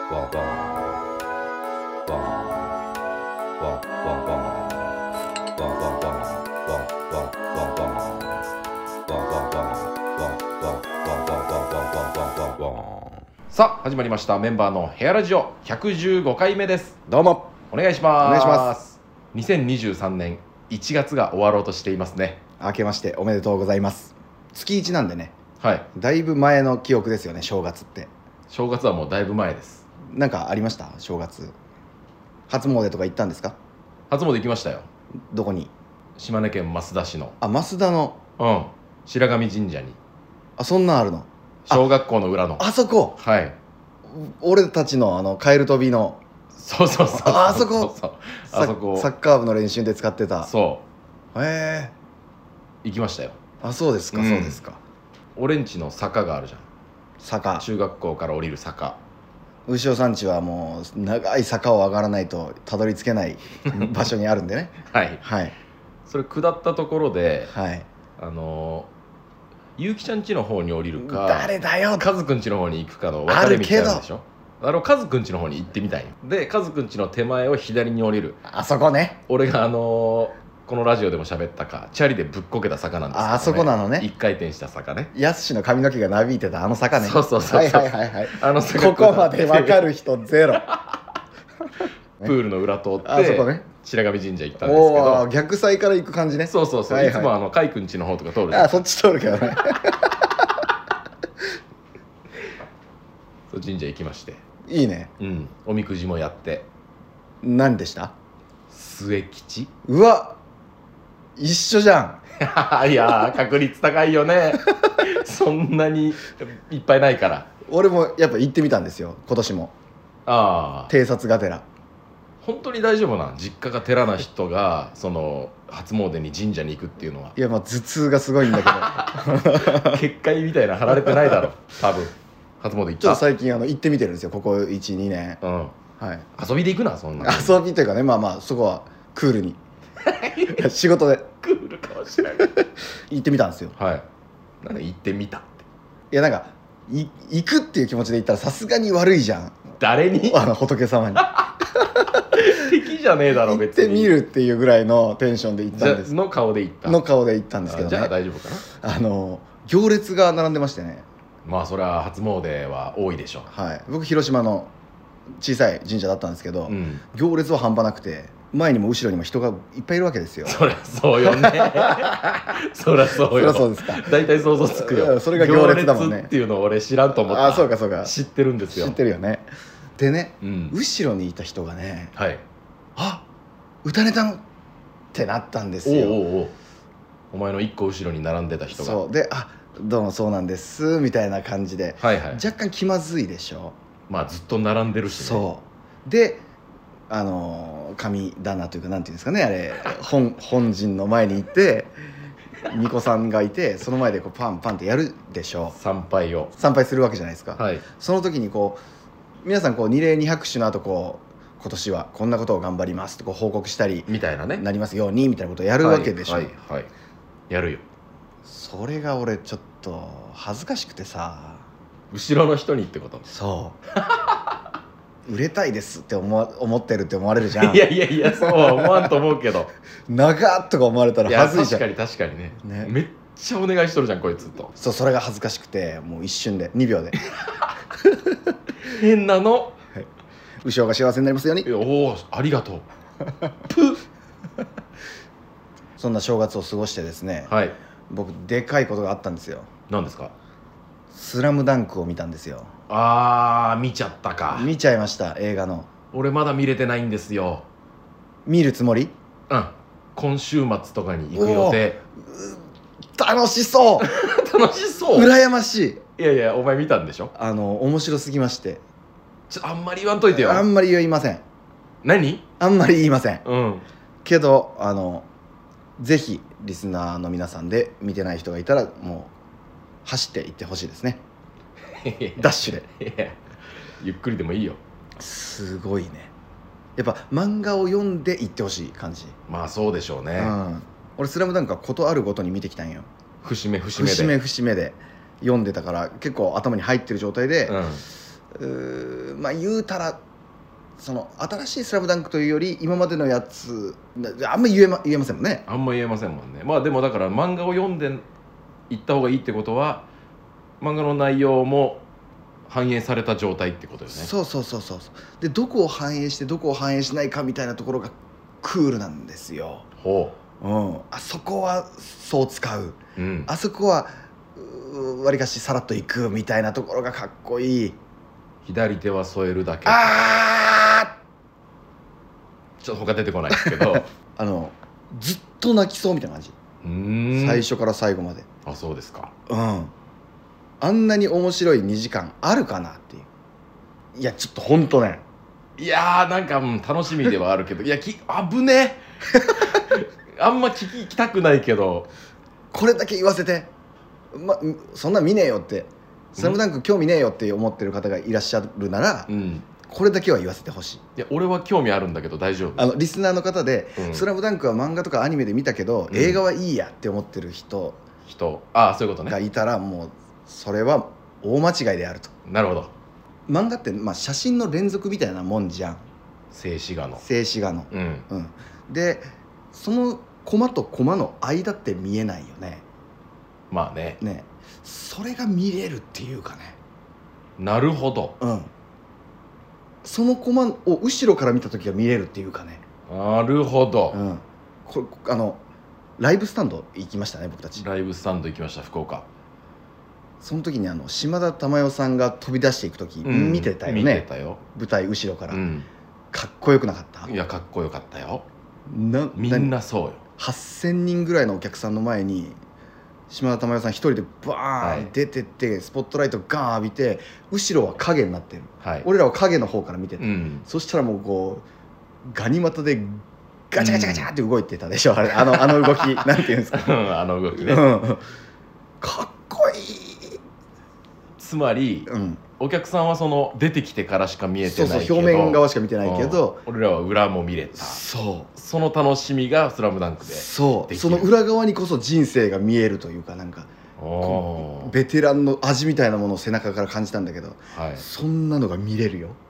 さあ始まりました。メンバーのヘアラジオ115回目です。 どうもお願いします。 お願いします。 2023年1月が終わろうとしていますね。 明けましておめでとうございます。月1なんでね、 はい。 だいぶ前の記憶ですよね。正月って。 正月はもうだいぶ前です。 なんかありました？正月初詣とか行ったんですか？ 初詣行きましたよ。 どこに？ 島根県益田市の増田の白神神社に。 そんなんあるの？ 小学校の裏のあそこ。 はい。 俺たちのカエル飛びのそうそうあそこあそこサッカー部の練習で使ってた。 そう行きましたよ。 そうですか、そうですか。 俺んちの坂があるじゃん。 坂、 中学校から降りる坂。 牛尾さんちはもう長い坂を上がらないとたどり着けない場所にあるんでねはいはい。 それ下ったところで、 はい、 ゆうきちゃん家の方に降りるか、 誰だよ、 カズくん家の方に行くかの分かれ道あるでしょ。カズくん家の方に行ってみたいよ。でカズくん家の手前を左に降りる。 あそこね。 俺がこのラジオでも喋ったか、チャリでぶっこけた坂なんですけどね。 あそこなのね。 一回転した坂ね。 やすしの髪の毛がなびいてたあの坂ね。 そうそうそう。 はいはいはいはい。 坂ここまで分かる人ゼロプールの裏通ってあそこね、 白神神社行ったんですけど、 逆サイから行く感じね。 そうそうそう、はいはい、いつもカイくん家の方とか通るじゃん。 そっち通るけどねそう神社行きまして、 いいね。 おみくじもやって。 何でした？ 末吉。 うわ、一緒じゃんいや確率高いよねそんなにいっぱいないから。 俺もやっぱ行ってみたんですよ、今年も。偵察がてら。 本当に大丈夫なん？実家が寺な人がその初詣に神社に行くっていうのは。 いや、頭痛がすごいんだけど結界みたいな貼られてないだろ多分。初詣行った？ ちょっと最近行ってみてるんですよ、ここ 1,2 年。はい、 遊びで行くな、そんな。 遊びというかね、まあそこはクールに仕事でクールかもしれない行ってみたんですよ。 はい。なんで行ってみたって。 いや、なんか行くっていう気持ちで行ったらさすがに悪いじゃん。 誰に？ 仏様に敵じゃねえだろ別に。 行ってみるっていうぐらいのテンションで行ったんです。 の顔で行った。 の顔で行ったんですけどね。 じゃあ大丈夫かな。 行列が並んでましてね。 まあそれは初詣は多いでしょ。 はい。僕広島の小さい神社だったんですけど、行列は半端なくて、前にも後ろにも人がいっぱいいるわけですよ。 そりゃそうよねそりゃそうよ。 そりゃそうですか。 大体想像つくよ。 それが行列だもんね。 行列っていうのを俺知らんと思った。 そうかそうか。 知ってるんですよ。 知ってるよね。でね、後ろにいた人がね、撃たれたのってなったんですよ。 お前の一個後ろに並んでた人が。 そうで、どうもそうなんですみたいな感じで、若干気まずいでしょ。 まあずっと並んでるしね。 そうで、神棚というか、なんていうんですかね、あれ本陣の前に行って巫女さんがいて、その前でこうパンパンってやるでしょ。 参拝するわけじゃないですか。その時に皆さん二礼二拍手の後今年はこんなことを頑張りますって報告したりみたいなね、 なりますようにみたいなことをやるわけでしょ。 やるよ。 それが俺ちょっと恥ずかしくてさ。 後ろの人にってこと？ そう売れたいですって思ってるって思われるじゃん。 いやそうは思わんと思うけど長っとか思われたら恥ずいじゃん。 確かにね。めっちゃお願いしとるじゃんこいつと。 それが恥ずかしくて、もう一瞬で2秒で変なの。 後ろが幸せになりますように。 おお、ありがとうそんな正月を過ごしてですね、僕でかいことがあったんですよ。 何ですか？ スラムダンクを見たんですよ。 見ちゃったか。 見ちゃいました、映画の。 俺まだ見れてないんですよ。 見るつもり？ 今週末とかに行く予定。 楽しそう楽しそう。 羨ましい。 いやお前見たんでしょ。 面白すぎまして。 あんまり言わんといてよ。 あんまり言いません。 何？ あんまり言いません。けどぜひリスナーの皆さんで見てない人がいたら、もう走っていってほしいですねダッシュで。 ゆっくりでもいいよ。 すごいね。やっぱ漫画を読んでいってほしい感じ。 まあそうでしょうね。 俺スラムダンクはことあるごとに見てきたんよ。 節目で読んでたから結構頭に入ってる状態で、 まあ言うたらその新しい「スラムダンクというより今までのやつあんま言えませんもんね。 あんま言えませんもんね。まあでもだから漫画を読んでいった方がいいってことは漫画の内容も反映された状態ってことよね。 そうでどこを反映してどこを反映しないかみたいなところがクールなんですよ。 ほう、あそこはそう使う、あそこはわりかしさらっといくみたいなところがかっこいい。 左手は添えるだけ。ちょっと他出てこないですけどずっと泣きそうみたいな感じ。最初から最後まで。 あ、そうですか。 あんなに面白い2時間あるかなっていう。いやちょっとほんとね、 いやーなんか、楽しみではあるけどいや危ねあんま聞きたくないけどこれだけ言わせて、そんな見ねえよって「スラムダンク興味ねえよって思ってる方がいらっしゃるなら、これだけは言わせてほしい。 いや俺は興味あるんだけど大丈夫。 リスナーの方で「スラムダンクは漫画とかアニメで見たけど、映画はいいやって思ってる人そういうことねがいたらもうそれは大間違いであると。 なるほど。 漫画って、写真の連続みたいなもんじゃん。 静止画のでそのコマとコマの間って見えないよね。 まあねそれが見れるっていうかね。 なるほど。 そのコマを後ろから見た時が見れるっていうかね。 なるほど。 これライブスタンド行きましたね僕たち。 ライブスタンド行きました、福岡。 その時に島田珠代さんが飛び出していく時、見てたよね。 見てたよ。 舞台後ろから、かっこよくなかった？ いやかっこよかったよ。 みんなそうよ。 8000人ぐらいのお客さんの前に島田珠代さん一人でバーン出てって、スポットライトガーン浴びて後ろは影になってる、俺らは影の方から見てた、そしたらもうこうガニ股でガチャガチャガチャって動いてたでしょ、あの動きなんていうんですかあの動きね、 かっこいい。 つまり、お客さんはその出てきてからしか見えてないけど、 表面側しか見てないけど、 俺らは裏も見れた。その楽しみが「スラムダンクでその裏側にこそ人生が見えるというか、なんかベテランの味みたいなものを背中から感じたんだけど、そんなのが見れるよ。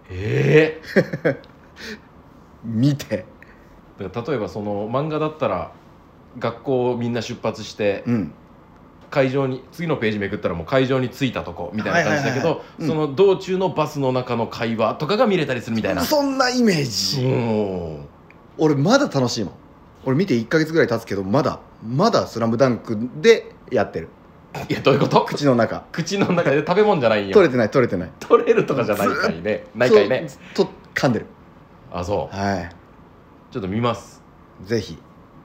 見て。 例えばその漫画だったら学校みんな出発して、会場に次のページめくったらもう会場に着いたとこみたいな感じだけど、その道中のバスの中の会話とかが見れたりするみたいな、 そんなイメージ。俺まだ楽しいもん。俺見て1ヶ月ぐらい経つけどまだスラムダンクでやってる。 いやどういうこと？ 口の中で食べ物じゃないんよ。 取れてない取れるとかじゃないかいね。ないかいね。 と噛んでる。 あ、そう。ちょっと見ます。 ぜひ。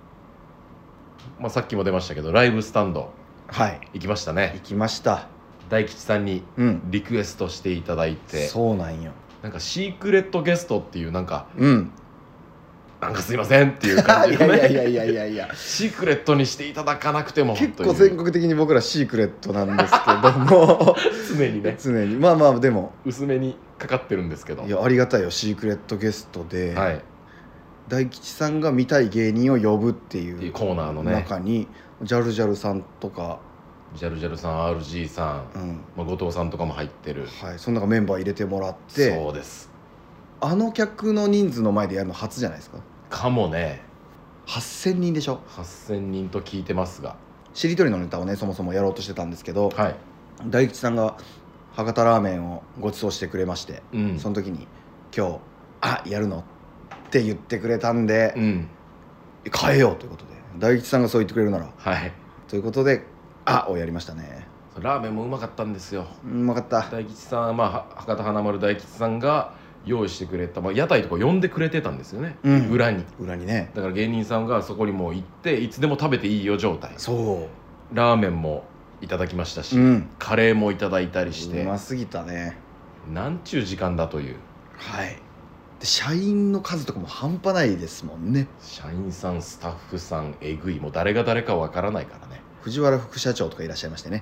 さっきも出ましたけどライブスタンド行きましたね。 行きました。 大吉さんにリクエストしていただいて、 そうなんよ。 なんかシークレットゲストっていうなんかすいませんっていう感じでね。 いやシークレットにしていただかなくても結構全国的に僕らシークレットなんですけども常にまあでも薄めにかかってるんですけど、 いやありがたいよ。シークレットゲストで、大吉さんが見たい芸人を呼ぶっていうコーナーの中にジャルジャルさんとかジャルジャルさん RG さん、後藤さんとかも入ってる、 その中メンバー入れてもらって、 そうです。 客の人数の前でやるの初じゃないですか。 かもね。 8000人でしょ。 8000人と聞いてますが、 しりとりのネタをねそもそもやろうとしてたんですけど、大吉さんが博多ラーメンをご馳走してくれまして、その時に今日やるのって言ってくれたんで、変えようということで、大吉さんがそう言ってくれるならということでをやりましたね。 ラーメンもうまかったんですよ。 うまかった。 大吉さん、博多華丸大吉さんが用意してくれた、屋台とか呼んでくれてたんですよね、裏にね。 だから芸人さんがそこにもう行っていつでも食べていいよ状態。ラーメンもいただきましたし、カレーもいただいたりして、 うますぎたね。 なんちゅう時間だという。 で社員の数とかも半端ないですもんね。 社員さんスタッフさんえぐい、もう誰が誰かわからないからね。 藤原副社長とかいらっしゃいましてね。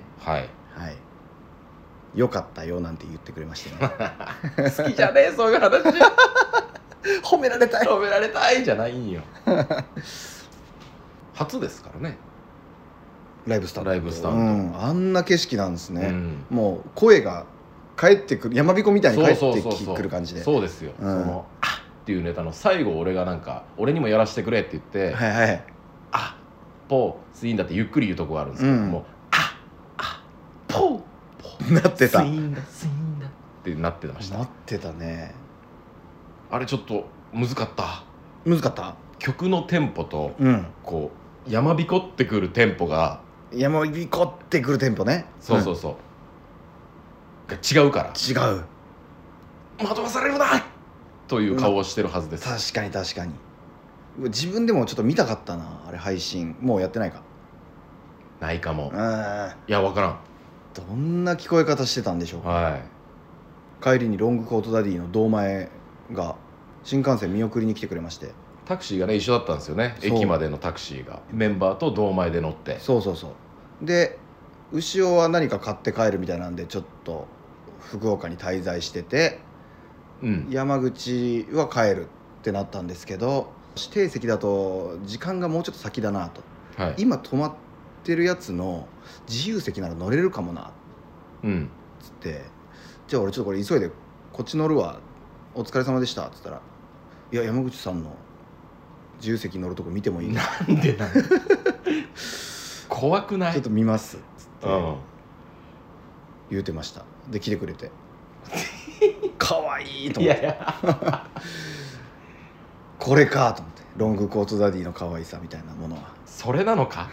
よかったよなんて言ってくれましてね。 好きじゃねえそういう話。 褒められたいじゃないんよ。初ですからね、 ライブスタンド。 あんな景色なんですね。もう声が帰ってくる、山彦みたいに帰ってくる感じで。 そうですよ、その「あっ」っていうネタの最後、俺がなんか「俺にもやらせてくれ」って言って「あっポースインだ」ってゆっくり言うとこがあるんですけども、あっポーポーなってた、 スインだスインだってなってました。 なってたね。 あれちょっと難かった。 難かった。 曲のテンポとこう山彦ってくるテンポが、 山彦ってくるテンポね、 そうそうそうが違うから、 違う、 惑わされるなという顔をしてるはずです。 確かに確かに。自分でもちょっと見たかったな、あれ配信。もうやってないか。 ないかも。いや分からん、 どんな聞こえ方してたんでしょうか。 はい、 帰りにロングコートダディの堂前が新幹線見送りに来てくれまして、 タクシーがね一緒だったんですよね。駅までのタクシーがメンバーと堂前で乗って、 そうそうそう。で牛尾は何か買って帰るみたいなんでちょっと福岡に滞在してて、山口は帰るってなったんですけど、指定席だと時間がもうちょっと先だなと、今泊まってるやつの自由席なら乗れるかもなっつって、じゃあ俺ちょっとこれ急いでこっち乗るわ、お疲れ様でしたっつったら、いや山口さんの自由席乗るとこ見てもいい？ なんでなん怖くない？ ちょっと見ますっつって言うてました。で来てくれてかわいいと思って、いやこれかと思って、ロングコートダディの可愛さみたいなものはそれなのか、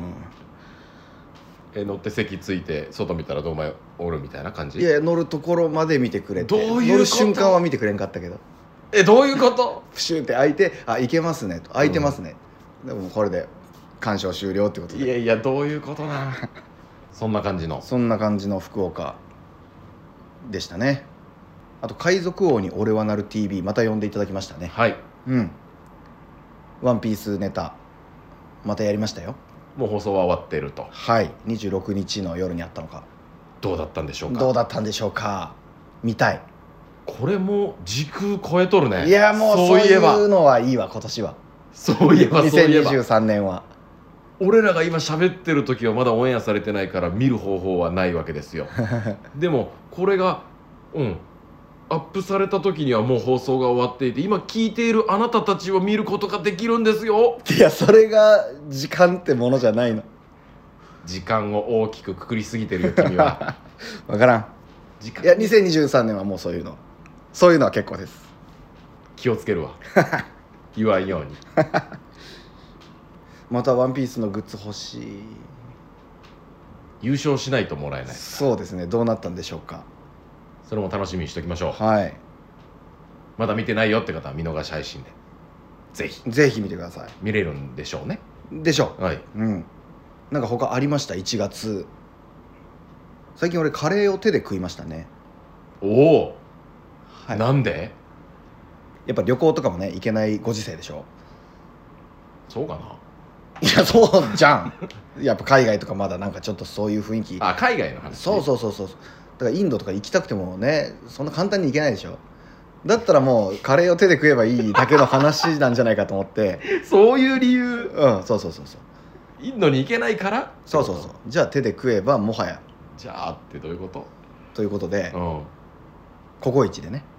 乗って席ついて外見たら堂前おるみたいな感じ？ いや乗るところまで見てくれて、 どういうこと？ 乗る瞬間は見てくれんかったけど、 どういうこと？ プシューって開いて、あ、いけますねと、開いてますね、でもこれで鑑賞終了ってことで。 いやいや、どういうことなそんな感じの福岡でしたね。あと海賊王に俺はなる TV また呼んでいただきましたね。 はい、 ワンピースネタまたやりましたよ。 もう放送は終わっていると。 はい、26日の夜にあったのか。 どうだったんでしょうか。 見たい。 これも時空超えとるね。 いやもうそういうのはいいわ、今年は。 そういえば 2023年は俺らが今喋ってる時はまだオンエアされてないから見る方法はないわけですよでもこれがアップされた時にはもう放送が終わっていて、今聞いているあなたたちを見ることができるんですよ。 いや、それが時間ってものじゃないの。 時間を大きくくくりすぎてるよ君は分からん。いや2023年はもうそういうのは結構です。 気をつけるわ言わんようにまたワンピースのグッズ欲しい。 優勝しないともらえない。 そうですね、どうなったんでしょうか。 それも楽しみにしておきましょう。 はい、 まだ見てないよって方は見逃し配信でぜひ見てください。 見れるんでしょうね。 でしょう。 はい、 なんか他ありました？1月最近俺カレーを手で食いましたね。 おお、はい、なんで？ やっぱ旅行とかもね行けないご時世でしょ。 そうかな。 いやそうじゃんやっぱ海外とかまだなんかちょっとそういう雰囲気。 あ、海外の話。 そうだからインドとか行きたくてもねそんな簡単に行けないでしょ。だったらもうカレーを手で食えばいいだけの話なんじゃないかと思ってそういう理由。 そうインドに行けないから。 そうじゃあ手で食えばもはやじゃあってどういうこと？ ということで、ココイチでね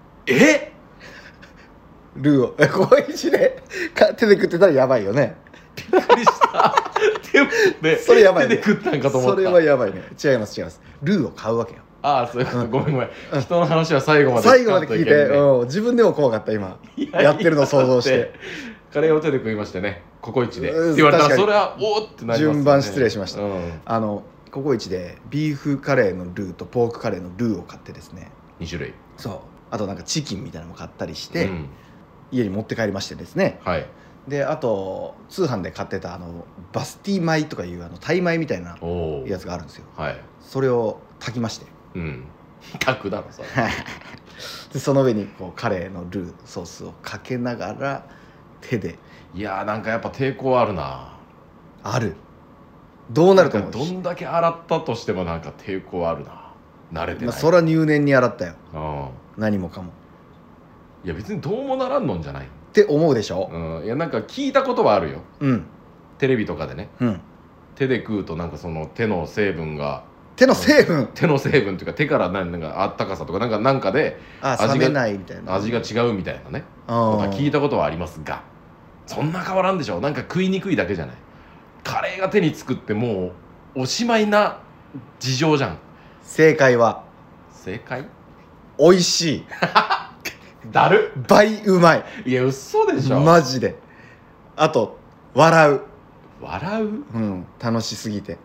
ルーをココイチで手で食ってたらやばいよね。 びっくりしたでもね、 それやばいね。 手で食ったんかと思った。 それはやばいね。違います。ルーを買うわけよ。 ああ、そういうこと。ごめん、人の話は最後まで聞いて、自分でも怖かった今やってるのを想像して。 カレーを手で食いましてね、ココイチでって言われたらそれはおーってなりますよね。 順番失礼しました。ココイチでビーフカレーのルーとポークカレーのルーを買ってですね、 2種類。 そう、あとなんかチキンみたいなのも買ったりして、家に持って帰りましてですね。 はい。 であと通販で買ってたバスティ米とかいうタイ米みたいなやつがあるんですよ。 はい。 それを炊きまして。 炊くだろそれでその上にこうカレーのルーソースをかけながら手で。 いやーなんかやっぱ抵抗あるな。 ある。どうなると思う？ どんだけ洗ったとしてもなんか抵抗あるな。慣れてない。 そりゃ入念に洗ったよ。何もかも。 いや別にどうもならんのんじゃないって思うでしょ。 いやなんか聞いたことはあるよ。テレビとかでね、手で食うとなんかその手の成分が手の成分っていうか手からなんかあったかさとかなんかで冷めないみたいな味が違うみたいなねことは聞いたことはありますが、そんな変わらんでしょ。なんか食いにくいだけじゃない。カレーが手につくってもうおしまいな事情じゃん。 正解美味しいだる倍うまい。 いや嘘でしょマジで。あと笑う、楽しすぎて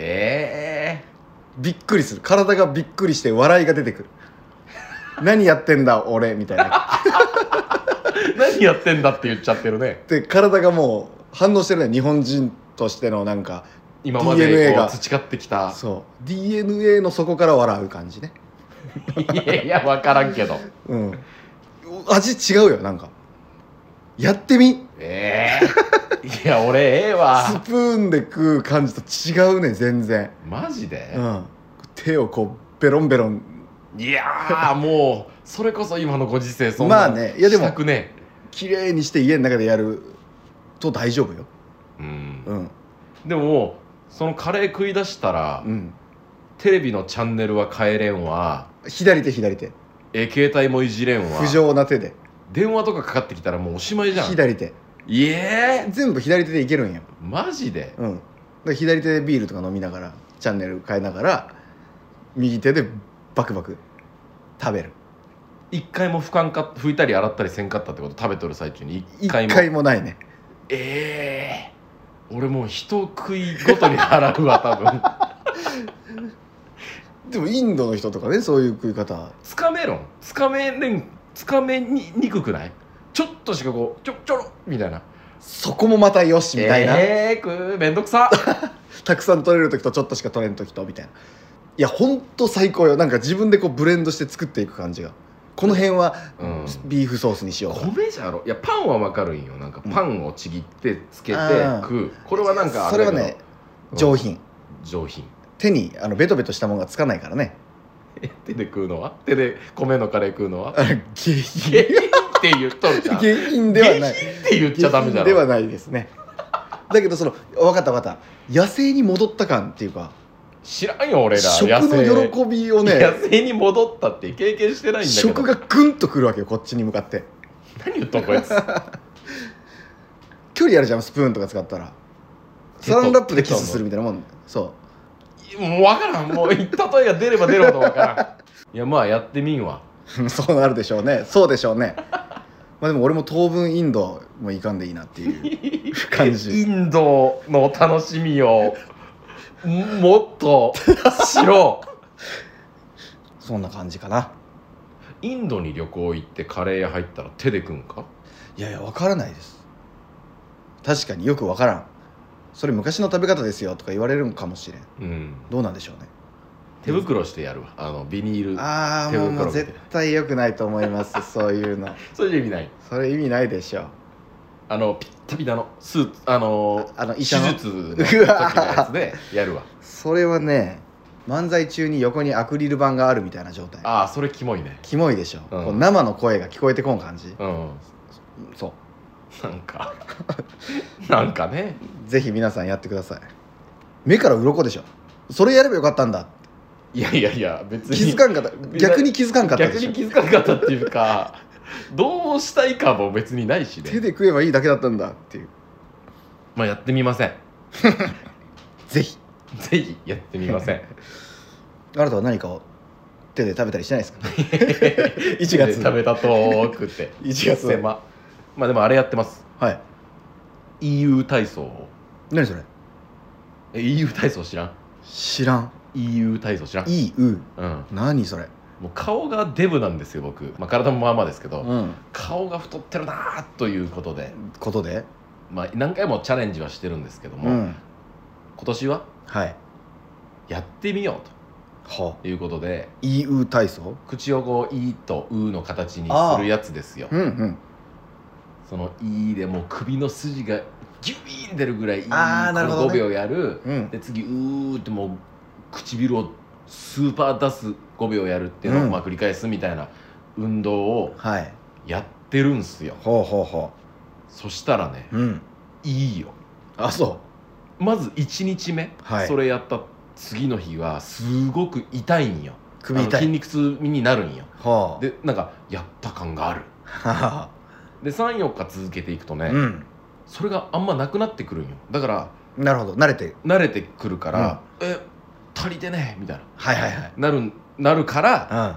びっくりする。体がびっくりして笑いが出てくる何やってんだ俺みたいな何やってんだって言っちゃってるね。 で体がもう反応してるね。日本人としてのなんか今までこう培ってきたそう DNA の底から笑う感じねいや分からんけど、 味違うよ。なんかやってみ。 いや俺わスプーンで食う感じと違うね全然。 マジで、 手をこうベロンベロン。 いやもうそれこそ今のご時世そんなまあね。いやでもしたくね綺麗にして家の中でやると大丈夫よ。 でもそのカレー食い出したら、テレビのチャンネルは変えれんわ。 左手携帯もいじれんわ。 不浄な手で電話とかかかってきたらもうおしまいじゃん。 左手全部左手でいけるんよ。 マジで。 だから左手でビールとか飲みながらチャンネル変えながら右手でバクバク食べる。 一回も拭いたり洗ったりせんかったってこと？食べとる最中に一回もないね。 俺もう一食いごとに払うわ多分でもインドの人とかね、そういう食い方つかめにくくない？ちょっとしかこうちょろみたいな。 そこもまたよしみたいな。 めんどくさたくさん取れる時とちょっとしか取れん時とみたいな。いやほんと最高よ。なんか自分でこうブレンドして作っていく感じが。この辺はビーフソースにしようか。 米じゃろ。いやパンは分かるんよ。なんかパンをちぎってつけて食う。これはなんかそれはね上品。手にベトベトしたものがつかないからね。 手で食うのは？手で米のカレー食うのは？ 下品って言っとるじゃん。 下品ではない。 下品って言っちゃダメじゃん。 ではないですね。だけど分かった野生に戻った感っていうか。 知らんよ俺ら。 食の喜びをね。 野生に戻ったって経験してないんだけど。 食がグンとくるわけよこっちに向かって。 何言っとんこいつ距離あるじゃんスプーンとか使ったら。サランラップでキスするみたいなもん。そうもう分からん。もう例えが出れば出るほど分からんいやまあやってみんわそうなるでしょうね。そうでしょうねまあでも俺も当分インドも行かんでいいなっていう感じ。 インドの楽しみをもっとしろそんな感じかな。 インドに旅行行ってカレー屋入ったら手で食うんか？ いや分からないです。確かによく分からん。それ昔の食べ方ですよとか言われるんかもしれん、どうなんでしょうね。 手袋してやるわ。ビニール手袋。もう絶対良くないと思いますそういうの。 それ意味ない。 それ意味ないでしょ。 ピッタピタのスーツ医者の手術の時のやつでやるわそれはね漫才中に横にアクリル板があるみたいな状態。 それキモいね。 キモいでしょ、こう生の声が聞こえてこん感じ。そうなんかね。 ぜひ皆さんやってください。目から鱗でしょ。それやればよかったんだ。 いや別に気づかんかった。逆に気づかんかったでしょ。 逆に気づかんかったっていうかどうしたいかも別にないしね。 手で食えばいいだけだったんだっていう。 まあやってみませんぜひやってみませんあなたは何かを手で食べたりしてないですか1月食べたとーくって 1月まあでもあれやってます。 はい。 EU 体操。 何それ ？EU 体操知らん？ EU 体操知らん？ EU、何それ。 もう顔がデブなんですよ僕。体もまあまあですけど、顔が太ってるなーということで何回もチャレンジはしてるんですけども、今年はやってみようということで、 EU 体操、 口をこう「い」と「う」の形にするやつですよ。その「い」でもう首の筋がギュイーン出るぐらい「い」5秒やる、で次「う」ってもう唇をスーパー出す5秒やるっていうのを繰り返すみたいな運動をやってるんすよ。そしたらね、いいよ。 そう。 まず1日目、それやった次の日はすごく痛いんよ。 首痛い、 筋肉痛になるんよ。 はあ、 でなんかやった感がある。で 3,4 日続けていくとね、それがあんまなくなってくるんよ。だからなるほど、慣れてくるから、足りてねみたいな、 はいはいはい、 なるから、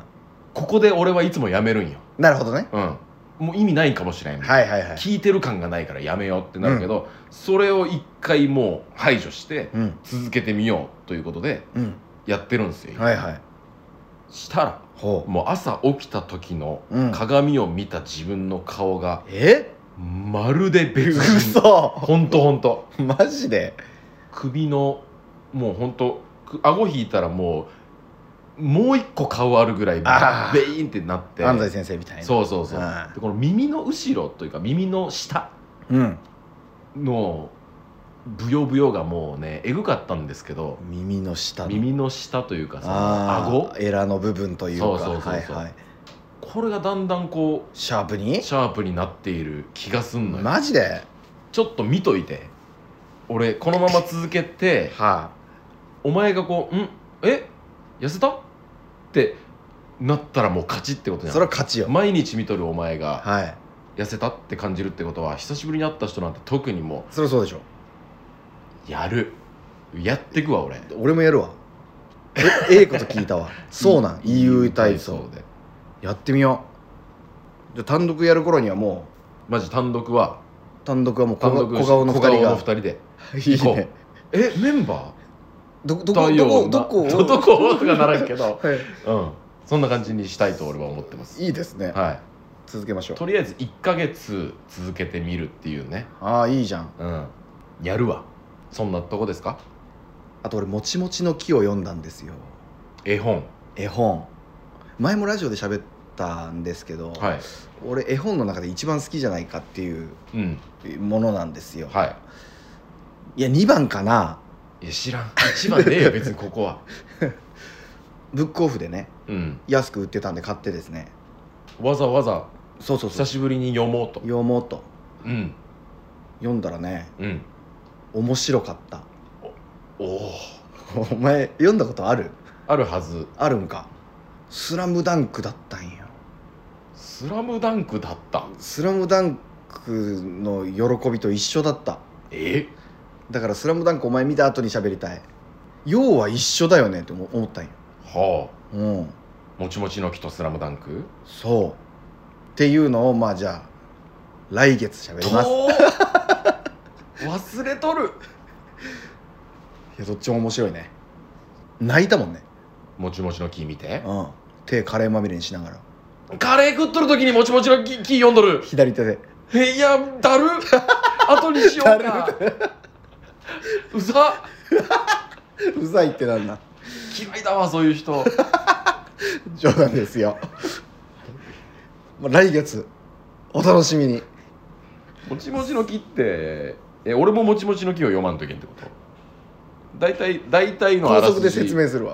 ここで俺はいつもやめるんよ。 なるほどね。 もう意味ないかもしれん、聞いてる感がないからやめようってなるけど、それを一回もう排除して続けてみようということでやってるんですよ。したらもう朝起きた時の鏡を見た自分の顔がまるで別人。ほんとマジで。 首のもうほんと顎引いたらもう一個顔あるぐらいベイーンってなって、 安西先生みたいな。 そうでこの耳の後ろというか耳の下のブヨブヨがもうねえぐかったんですけど、耳の下というか、その顎エラの部分というか、 これがだんだんこうシャープになっている気がすんのよ。 マジで。 ちょっと見といて。俺このまま続けてお前がこう痩せたってなったらもう勝ちってことじゃん。 それは勝ちよ。 毎日見とるお前が痩せたって感じるってことは、久しぶりに会った人なんて特にもうそりゃそうでしょ。 やってくわ。 俺もやるわ。こと聞いたわ。そうなん、EU 体操でやってみよう。じゃあ単独やる頃にはもうマジ単独はもう小顔の2 人でいいね。 メンバーどことかならんけど、そんな感じにしたいと俺は思ってます。 いいですね。続けましょう。 とりあえず1ヶ月続けてみるっていうね。 いいじゃん。 やるわ。そんなとこですか。 あと俺もちもちの木を読んだんですよ。絵本前もラジオで喋ったんですけど、俺絵本の中で一番好きじゃないかっていうものなんですよ。いや2番かな。 いや知らん。1番ねえよ別にここは。 ブックオフでね、安く売ってたんで買ってですね、 わざわざ久しぶりに読もうと読んだらね、面白かった。お前読んだことある？ あるはず。 あるんか。スラムダンクだったんよ。 スラムダンクの喜びと一緒だった。だからスラムダンクお前見た後に喋りたい。要は一緒だよねって思ったんよ。もちもちの木とスラムダンク。そうっていうのをじゃあ来月喋ります。 忘れとる。 いやどっちも面白いね。泣いたもんね。 もちもちの木見て、 手カレーまみれにしながら。 カレー食っとる時にもちもちの木読んどる。 左手で。 いやだる。後にしようか。うざいってなんだ。 嫌いだわそういう人。 冗談ですよ。来月お楽しみに。 もちもちの木って俺ももちもちの木を読まんといけんってこと？大体の高速で説明するわ。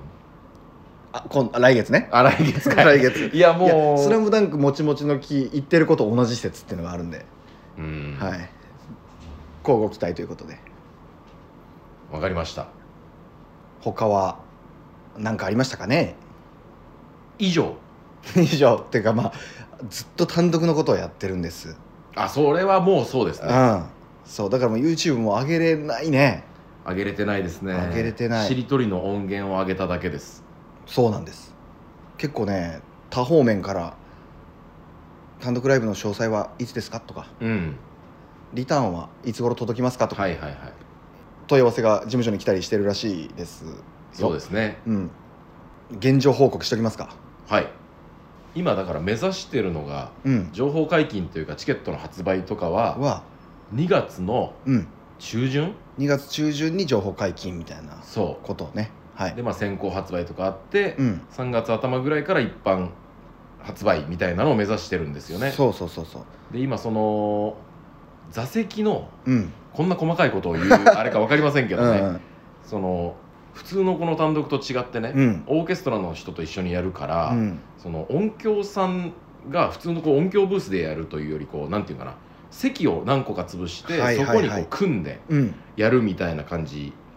来月ね。 来月か。 来月。 いやもうスラムダンクもちもちの木言ってること同じ説っていうのがあるんで、交互期待ということで。 わかりました。 他は何かありましたかね？ 以上っていうかずっと単独のことをやってるんです。 それはもうそうですね。 そうだからもう YouTube も上げれないね。 上げれてないですね。 上げれてない。 しりとりの音源を上げただけです。 そうなんです。結構ね多方面から単独ライブの詳細はいつですかとか、リターンはいつ頃届きますかとか、問い合わせが事務所に来たりしてるらしいですよ。 そうですね。 現状報告しておきますか。 今だから目指してるのが、情報解禁というかチケットの発売とかは2月の中旬、 2月中旬に情報解禁みたいなことね。 で先行発売とかあって、3月頭ぐらいから一般発売みたいなのを目指してるんですよね。で今その座席の、こんな細かいことを言うあれか分かりませんけどね、その普通のこの単独と違ってね、オーケストラの人と一緒にやるから、その音響さんが普通の音響ブースでやるというよりなんていうかな、席を何個か潰してそこに組んでやるみたいな感じ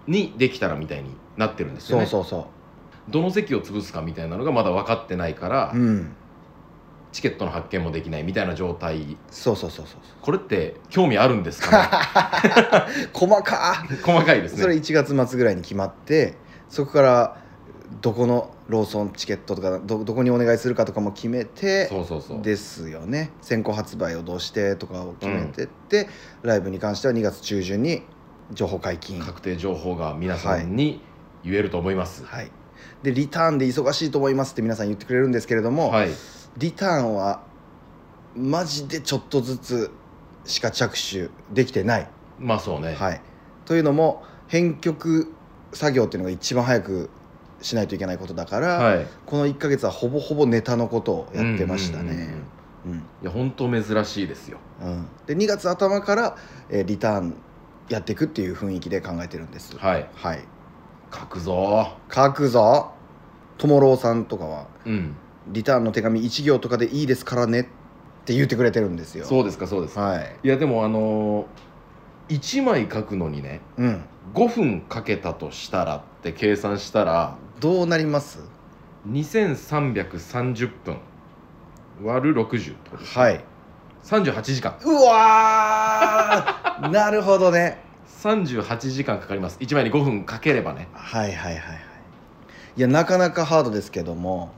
にできたらみたいになってるんですよね。 そうそうそう、 どの席を潰すかみたいなのがまだ分かってないから、 うん、 チケットの発券もできないみたいな状態。 そうそうそうそう、 これって興味あるんですかね細かいですね。 それ1月末ぐらいに決まって、そこからどこのローソンチケットとか どこにお願いするかとかも決めてですよね。先行発売をどうしてとかを決めてって、ライブに関しては2月中旬に情報解禁、 確定情報が皆さんに言えると思います、 はい、でリターンで忙しいと思いますって皆さん言ってくれるんですけれども、 はい、 リターンはマジでちょっとずつしか着手できてない。 まあそうね、 はい、というのも編曲作業っていうのが一番早くしないといけないことだから、はい、この1ヶ月はほぼほぼネタのことをやってましたね。 いや本当珍しいですよ、 で2月頭から、リターンやっていくっていう雰囲気で考えてるんです。 はい、はい、書くぞともろうさんとかは、リターンの手紙1行とかでいいですからねって言ってくれてるんですよ。 そうですかそうですか、はい、いやでも1枚書くのにね、5分かけたとしたらって計算したらどうなります？ 2330 分割る60ってことですね。 はい、 38時間。 うわーなるほどね。 38時間かかります。1枚に5分かければね。 はいはいはいはい。いやなかなかハードですけども、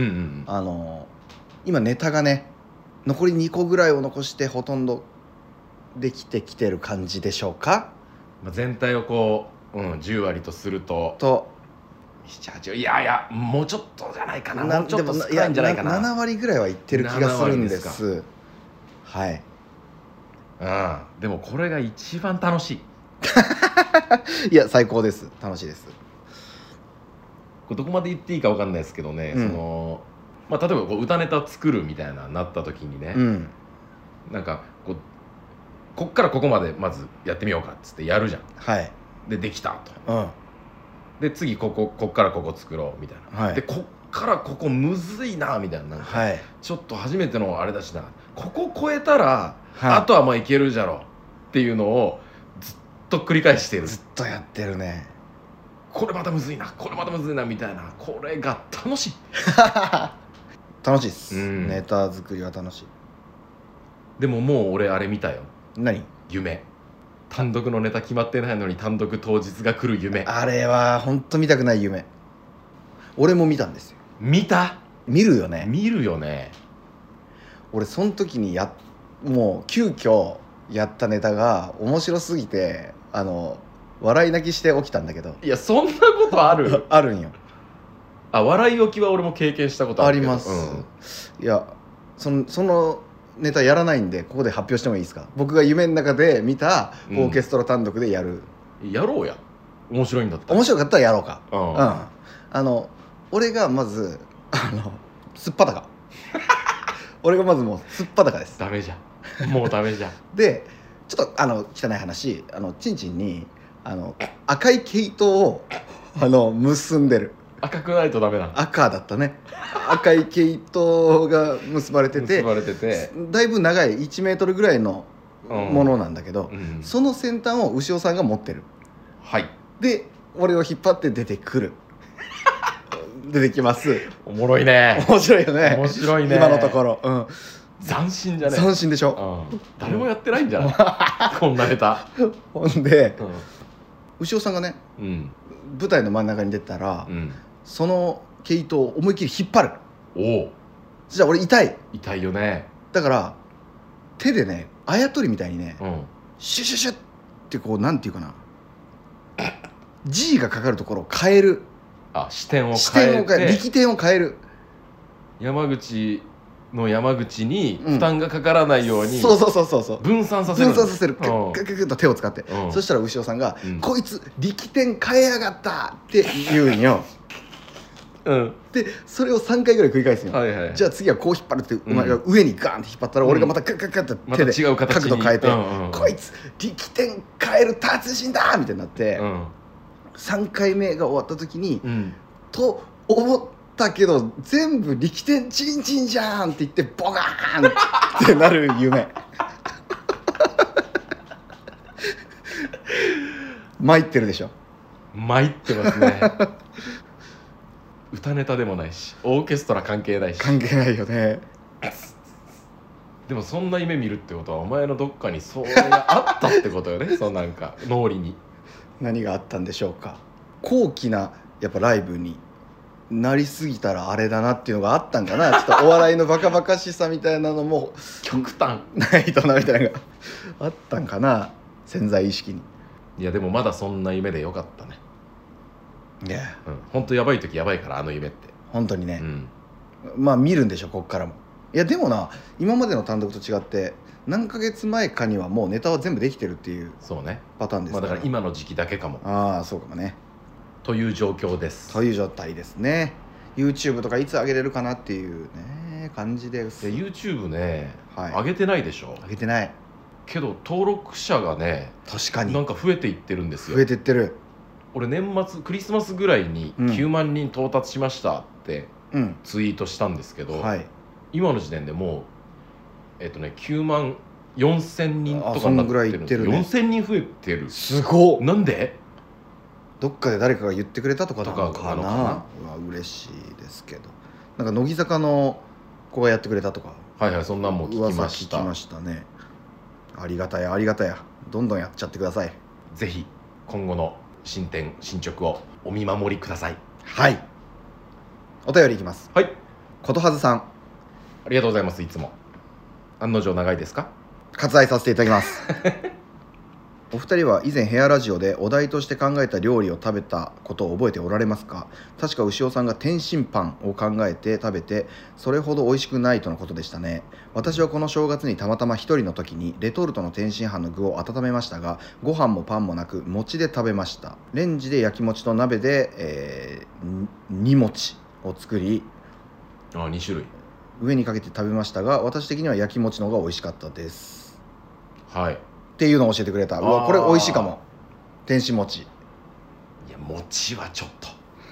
今ネタがね残り2個ぐらいを残してほとんどできてきてる感じでしょうか。 全体をこう、10割とすると7、8、いやもうちょっとじゃないかな。もうちょっと少ないんじゃないかな。 7割ぐらいはいってる気がするんです。はい。 でもこれが一番楽しいいや最高です。楽しいです。 これどこまで言っていいか分かんないですけどね、例えばこう歌ネタ作るみたいななった時にね、なんかこっからここまでまずやってみようかっつってやるじゃん。 はい。 でできたと、で次こっからここ作ろうみたいな、はい、でこっからここむずいなみたいな、はい、ちょっと初めてのあれだしな、ここ超えたら、はい、あとはまあいけるじゃろっていうのをずっと繰り返してる。 ずっとやってるね。 これまたむずいなみたいな、これが楽しい楽しいっす、ネタ作りは楽しい。 でももう俺あれ見たよ。 何？ 夢。単独のネタ決まってないのに単独当日が来る夢。 あれは本当見たくない夢。俺も見たんですよ。 見るよね。 俺その時にもう急遽やったネタが面白すぎて笑い泣きして起きたんだけど。 いやそんなことあるあるんよ。 笑い起きは俺も経験したことあるけど。 あります、いやそのネタやらないんでここで発表してもいいですか？僕が夢の中で見たオーケストラ単独でやる、 やろうや。面白いんだったら。 面白かったらやろうか。俺がまずすっぱだか俺がまずもうすっぱだかです。 ダメじゃん、もうダメじゃんでちょっと汚い話、チンチンに赤い毛糸を結んでる。 赤くないとダメなの。 赤だったね。赤い毛糸が結ばれててだいぶ長い1メートルぐらいのものなんだけど、その先端を牛尾さんが持ってる。 はい。 で俺を引っ張って出てくる出てきます。 おもろいね。 面白いよね。 面白いね今のところ。 斬新じゃね。 斬新でしょ、 誰もやってないんじゃないこんなネタ。 ほんで、牛尾さんがね、舞台の真ん中に出たら、その毛糸を思いっきり引っ張る。じゃあ俺痛いよね。 だから手でねあやとりみたいにね、シュシュシュってこうなんていうかな、G がかかるところを変える。 視点を変えて力点を変える。 山口に負担がかからないように、 そう分散させる。 グッと手を使って、そしたら牛尾さんが、こいつ力点変えやがったって言うんよ。でそれを3回ぐらい繰り返すんよ。じゃあ次はこう引っ張るって、お前が上にガーンって引っ張ったら、俺がまたガッガッガッって手で角度変えて、こいつ力点変える達人だみたいになって、3回目が終わった時に、と思ったけど全部力点チンチンじゃんって言ってボガーンってなる夢参ってるでしょ。 参ってますね歌ネタでもないしオーケストラ関係ないし関係ないよね。 でもそんな夢見るってことはお前のどっかにそれがあったってことよねそのなんか脳裏に何があったんでしょうか。高貴なやっぱライブになりすぎたらあれだなっていうのがあったんかな。ちょっとお笑いのバカバカしさみたいなのも極端ないとなみたいなのがあったんかな、潜在意識に。 いやでもまだそんな夢でよかったね。 いやほんとやばい時やばいからあの夢って本当にね、まあ見るんでしょこっからも。いやでもな、今までの単独と違って何ヶ月前かにはもうネタは全部できてるっていうそうねパターンですだから今の時期だけかも。 ああそうかもね。 という状況です。 という状態ですね。 YouTube とかいつ上げれるかなっていうね感じです。 YouTube ね、上げてないでしょ。 上げてないけど登録者がね確かになんか増えていってるんですよ。 増えていってる。 俺年末クリスマスぐらいに9万人到達しましたってツイートしたんですけど、今の時点でもう9万4000人とかになってるんですよ。4000人増えてる。 すごっ。 なんで？ どっかで誰かが言ってくれたとかなのかな。うわ嬉しいですけど、なんか乃木坂の子がやってくれたとかそんなんも聞きました。 噂聞きましたね。ありがたやありがたや、どんどんやっちゃってください。 ぜひ今後の進展進捗をお見守りください。 はい、お便りいきます。 はい、 ことはずさん、 ありがとうございます。いつも案の定長いですか？ 割愛させていただきますお二人は以前ヘアラジオでお題として考えた料理を食べたことを覚えておられますか？確か牛尾さんが天津パンを考えて食べてそれほど美味しくないとのことでしたね。私はこの正月にたまたま一人の時にレトルトの天津飯の具を温めましたが、ご飯もパンもなく餅で食べました。レンジで焼き餅と鍋で、煮餅を作り 2種類上にかけて食べましたが、私的には焼き餅の方が美味しかったです。 はいっていうのを教えてくれた。うわこれ美味しいかも。天津餅。いや餅はちょっと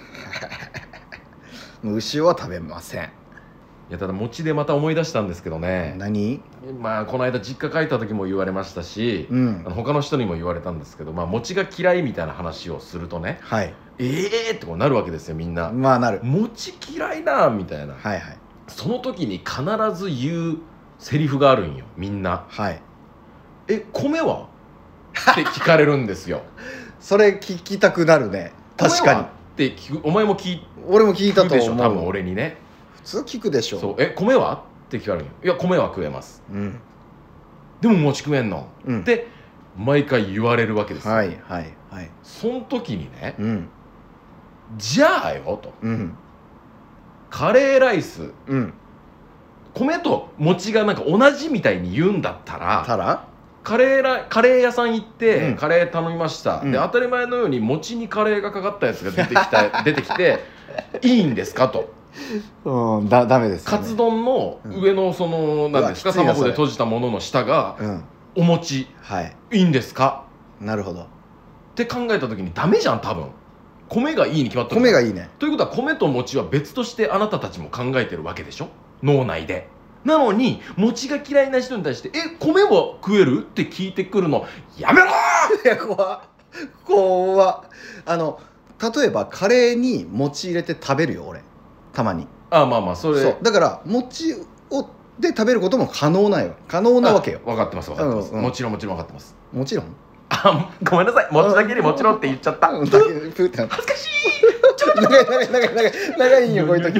牛は食べません。 いやただ餅でまた思い出したんですけどね。 何？ まあこの間実家帰った時も言われましたし、他の人にも言われたんですけど、餅が嫌いみたいな話をするとね、ってこうなるわけですよみんな。 まあなる。 餅嫌いなみたいな。その時に必ず言うセリフがあるんよみんな。米はって聞かれるんですよそれ聞きたくなるね。確かにって聞く。お前も俺も聞いたと思う。 多分俺にね普通聞くでしょ。 そう米はって聞かれるんよ。いや米は食えます、でも餅食えんの、って毎回言われるわけですよ。その時にね、じゃあよと、カレーライス、米と餅がなんか同じみたいに言うんだったらカレー屋さん行って、カレー頼みました、で当たり前のように餅にカレーがかかったやつが出てきていいんですかと。 ダメです、 カツ丼の上のその何ですか、卵で閉じたものの下がお餅、いいんですか？ なるほどって考えた時にダメじゃん多分。米がいいに決まってる。 米がいいね。 ということは米と餅は別としてあなたたちも考えてるわけでしょ脳内で。なのに餅が嫌いな人に対して米は食えるって聞いてくるのやめろいや怖例えばカレーに餅入れて食べるよ俺たまに。 まあそれそうだから餅で食べることも可能なわけよ。 分かってますもちろん分かってます。 もちろんごめんなさい、餅だけにもちろんって言っちゃった。恥ずかしい。ちょっと長いんよこういう時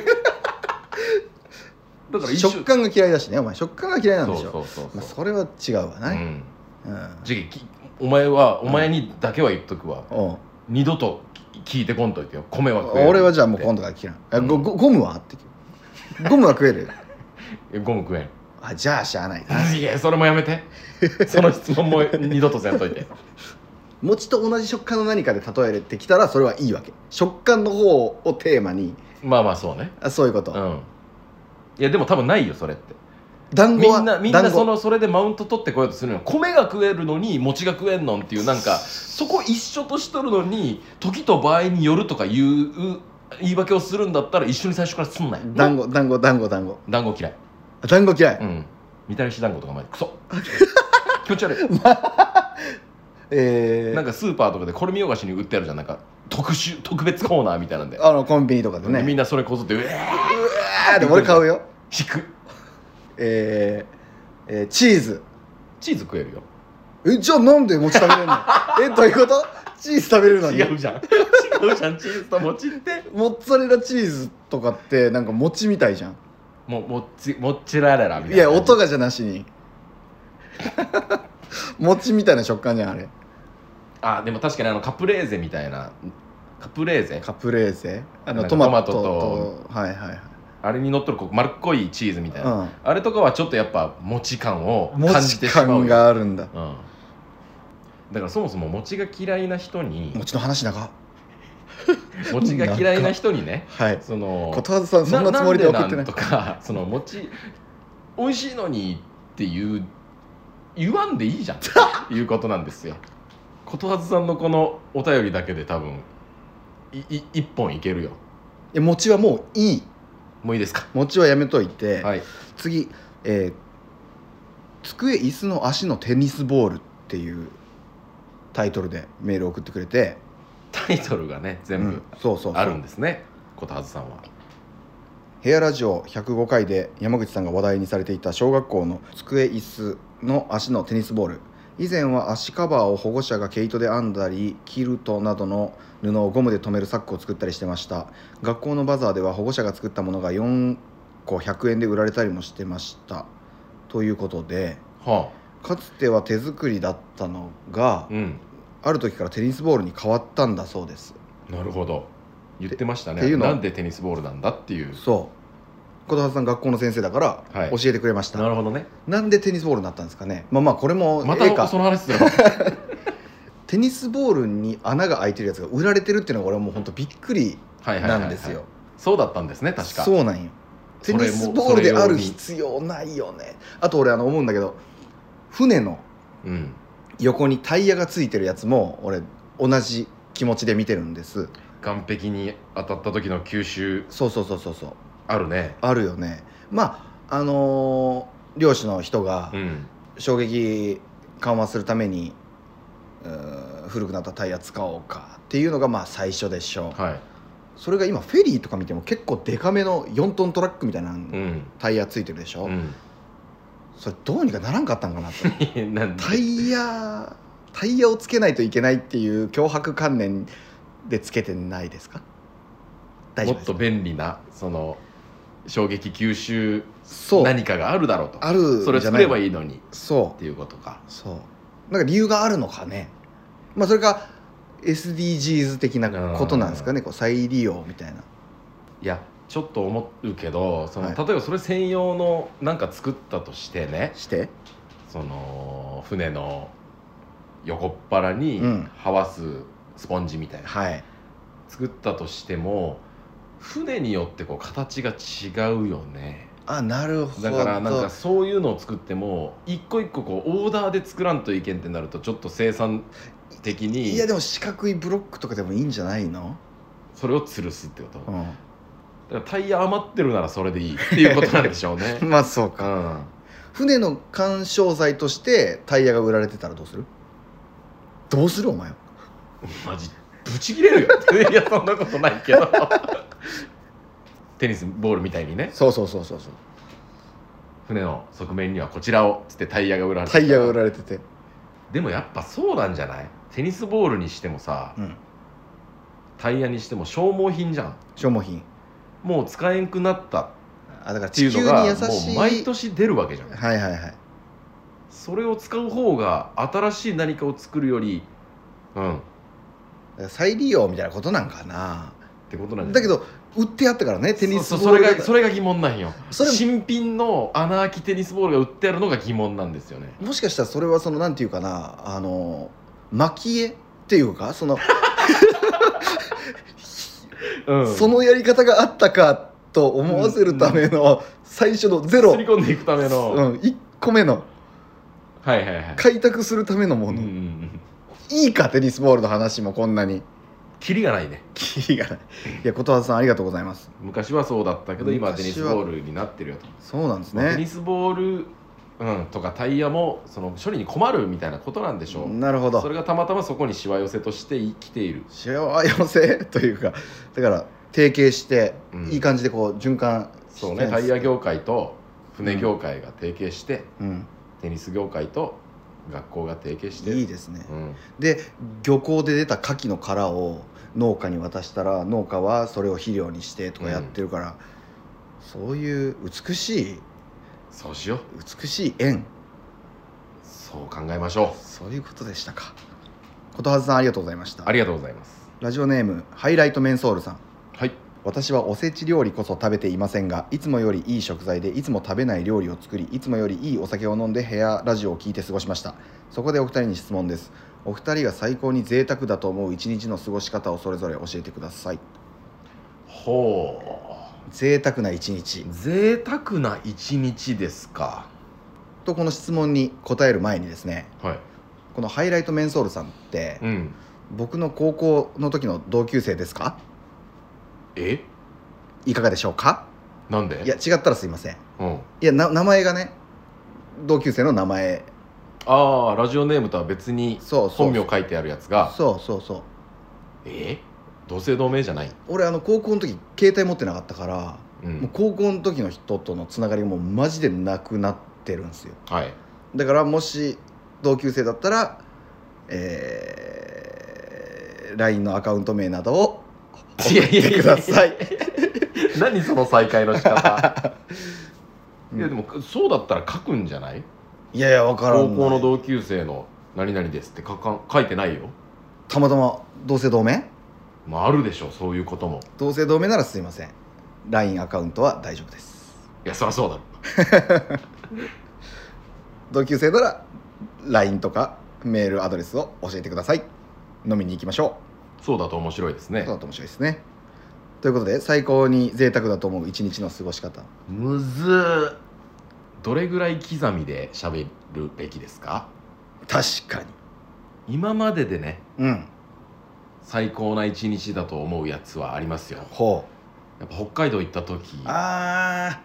だから食感が嫌いだしね。お前食感が嫌いなんでしょ。それは違うわね。 お前にだけは言っとくわ。二度と聞いてこんといてよ。米は食える。 俺はじゃあもう今度から聞かん。ゴムはってゴムは食えるゴム食えん。 じゃあしゃあないな。 いやそれもやめてその質問も二度とせんといて餅と同じ食感の何かで例えてきたらそれはいいわけ。食感の方をテーマに。 まあそうね。 そういうこと。 いやでも多分ないよそれって。 団子はみんなそれでマウント取ってこようとするの。米が食えるのに餅が食えんのんっていう、なんかそこ一緒としとるのに時と場合によるとかいう言い訳をするんだったら一緒に最初からすんなよ。 団子嫌い。 団子嫌い。 みたらし団子とか前クソ気持ち悪いなんかスーパーとかでこれ見よがしに売ってあるじゃん、なんか特別コーナーみたいなんで、 コンビニとかでね、 みんなそれこぞってうわーで俺買うよ。 引く。 チーズ食えるよ。 じゃあなんで餅食べれるのどういうこと？チーズ食べれるのに違うじゃんチーズと餅って。 モッツァレラチーズとかってなんか餅みたいじゃん。 もうモッチラレラみたいな。 いや音がじゃなしに餅みたいな食感じゃんあれ。 でも確かにカプレーゼみたいな、カプレーゼトマトとはいはいはい、 あれに乗っとる丸っこいチーズみたいな、あれとかはちょっとやっぱ餅感を感じてしまう。 餅感があるんだ。 だからそもそも餅が嫌いな人に、 餅の話長餅が嫌いな人にね、 そのことわざさんそんなつもりで送ってないとか、その餅美味しいのにって言わんでいいじゃんっていうことなんですよ。ことわざさんのこのお便りだけで多分一本いけるよ。 餅はもういい。 もういいですか？ 餅はやめといて、次、机椅子の足のテニスボールっていうタイトルでメールを送ってくれて、 タイトルがね全部あるんですね、ことはずさんは。 ヘアラジオ105回で山口さんが話題にされていた小学校の机椅子の足のテニスボール。以前は足カバーを保護者が毛糸で編んだり、キルトなどの布をゴムで留めるサックを作ったりしてました。学校のバザーでは保護者が作ったものが4個100円で売られたりもしてましたということで、かつては手作りだったのが、ある時からテニスボールに変わったんだそうです。 なるほど、言ってましたね。なんでテニスボールなんだっていう。 ことはずさん学校の先生だから教えてくれました。 なるほどね。 なんでテニスボールになったんですかね。これもまたその話するテニスボールに穴が開いてるやつが売られてるっていうのが俺はもう本当びっくりなんですよ。 そうだったんですね、確か。 そうなんよ。テニスボールである必要ないよね。あと俺思うんだけど、船の横にタイヤがついてるやつも俺同じ気持ちで見てるんです。 岸壁に当たった時の吸収。 そうあるね。 あるよね。漁師の人が衝撃緩和するために古くなったタイヤ使おうかっていうのが最初でしょう。それが今フェリーとか見ても結構デカめの4トントラックみたいなタイヤついてるでしょ。それどうにかならんかったんかなとタイヤをつけないといけないっていう強迫観念でつけてないですか？大丈夫ですか？ もっと便利なその衝撃吸収何かがあるだろうと。 ある。 それ作ればいいのにっていうことか。 なんか理由があるのかね。それが SDGs 的なことなんですかね。再利用みたいな。 いやちょっと思うけど、例えばそれ専用のなんか作ったとしてね、その船の横っ腹にはわすスポンジみたいな、作ったとしても船によって形が違うよね。 なるほど。 だからなんかそういうのを作っても一個一個オーダーで作らんといけんってなるとちょっと生産的に。 いやでも四角いブロックとかでもいいんじゃないの？ それを吊るすってこと、だからタイヤ余ってるならそれでいいっていうことなんでしょうね。 そうか、船の緩衝材としてタイヤが売られてたらどうするお前は。 マジブチ切れるよいやそんなことないけどテニスボールみたいにね。そう船の側面にはこちらをつってタイヤが売られてて。でもやっぱそうなんじゃない？テニスボールにしてもさ、タイヤにしても消耗品じゃん。 消耗品。 もう使えんくなっただからっていうのがもう毎年出るわけじゃん。それを使う方が新しい何かを作るより再利用みたいなことなんかなってことなんだけど売ってあったからね、テニスボール。それが疑問なんよ。新品の穴開きテニスボールが売ってあるのが疑問なんですよね。 もしかしたらそれはなんていうかな、蒔絵っていうかそののやり方があったかと思わせるための最初のゼロ、 すり込んでいくための、 1個目の開拓するためのもの。いいか、テニスボールの話もこんなにキリがないね。 キリがない。いや、ことわざさんありがとうございます。 昔はそうだったけど今はテニスボールになってるよと。 そうなんですね。 テニスボールとかタイヤもその処理に困るみたいなことなんでしょう。 なるほど。 それがたまたまそこにしわ寄せとして生きている。 しわ寄せというか、だから提携して、いい感じでこう循環してそうね、タイヤ業界と船業界が提携して、テニス業界と学校が提携して、 いいですね、で漁港で出た牡蠣の殻を農家に渡したら農家はそれを肥料にしてとかやってるから、そういう美しい、 そうしよう、 美しい縁、 そう考えましょう。 そういうことでしたか。ことはずさん、ありがとうございました。 ありがとうございます。 ラジオネームハイライトメンソールさん。 はい。 私はおせち料理こそ食べていませんが、いつもよりいい食材でいつも食べない料理を作り、いつもよりいいお酒を飲んで部屋ラジオを聞いて過ごしました。そこでお二人に質問です。お二人が最高に贅沢だと思う一日の過ごし方をそれぞれ教えてください。 ほう、贅沢な一日。 贅沢な一日ですか。 とこの質問に答える前にですね、 はい、 このハイライトメンソールさんって、僕の高校の時の同級生ですか？いかがでしょうか？ なんで？ いや、違ったらすいません。いや、名前がね、同級生の名前。 ああ、ラジオネームとは別に本名書いてあるやつが。 そうそうそう。 同姓同名じゃない？ 俺高校の時携帯持ってなかったから、もう高校の時の人とのつながりがもうマジでなくなってるんですよ。 はい。 だからもし同級生だったら、LINE のアカウント名などを送ってください。 何その再会の仕方。いやでもそうだったら書くんじゃない？ いやいや、分からん。 高校の同級生の何々ですって書いてないよ。 たまたま同姓同名？ まああるでしょ、そういうことも。 同姓同名ならすいません、 LINE アカウントは大丈夫です。 いや、そりゃそうだ。 同級生なら LINE とかメールアドレスを教えてください。飲みに行きましょう。そうだと面白いですね。 そうだと面白いですね。ということで、最高に贅沢だと思う一日の過ごし方。 むずー。どれぐらい刻みで喋るべきですか？ 確かに今まででね、最高な一日だと思うやつはありますよ。やっぱ北海道行った時は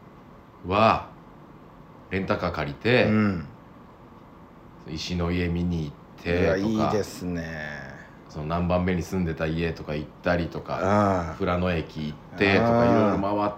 レンタカー借りて、石の家見に行ってとか、 いいですね。 その何番目に住んでた家とか行ったりとか、富良野駅行ってとかいろいろ回って、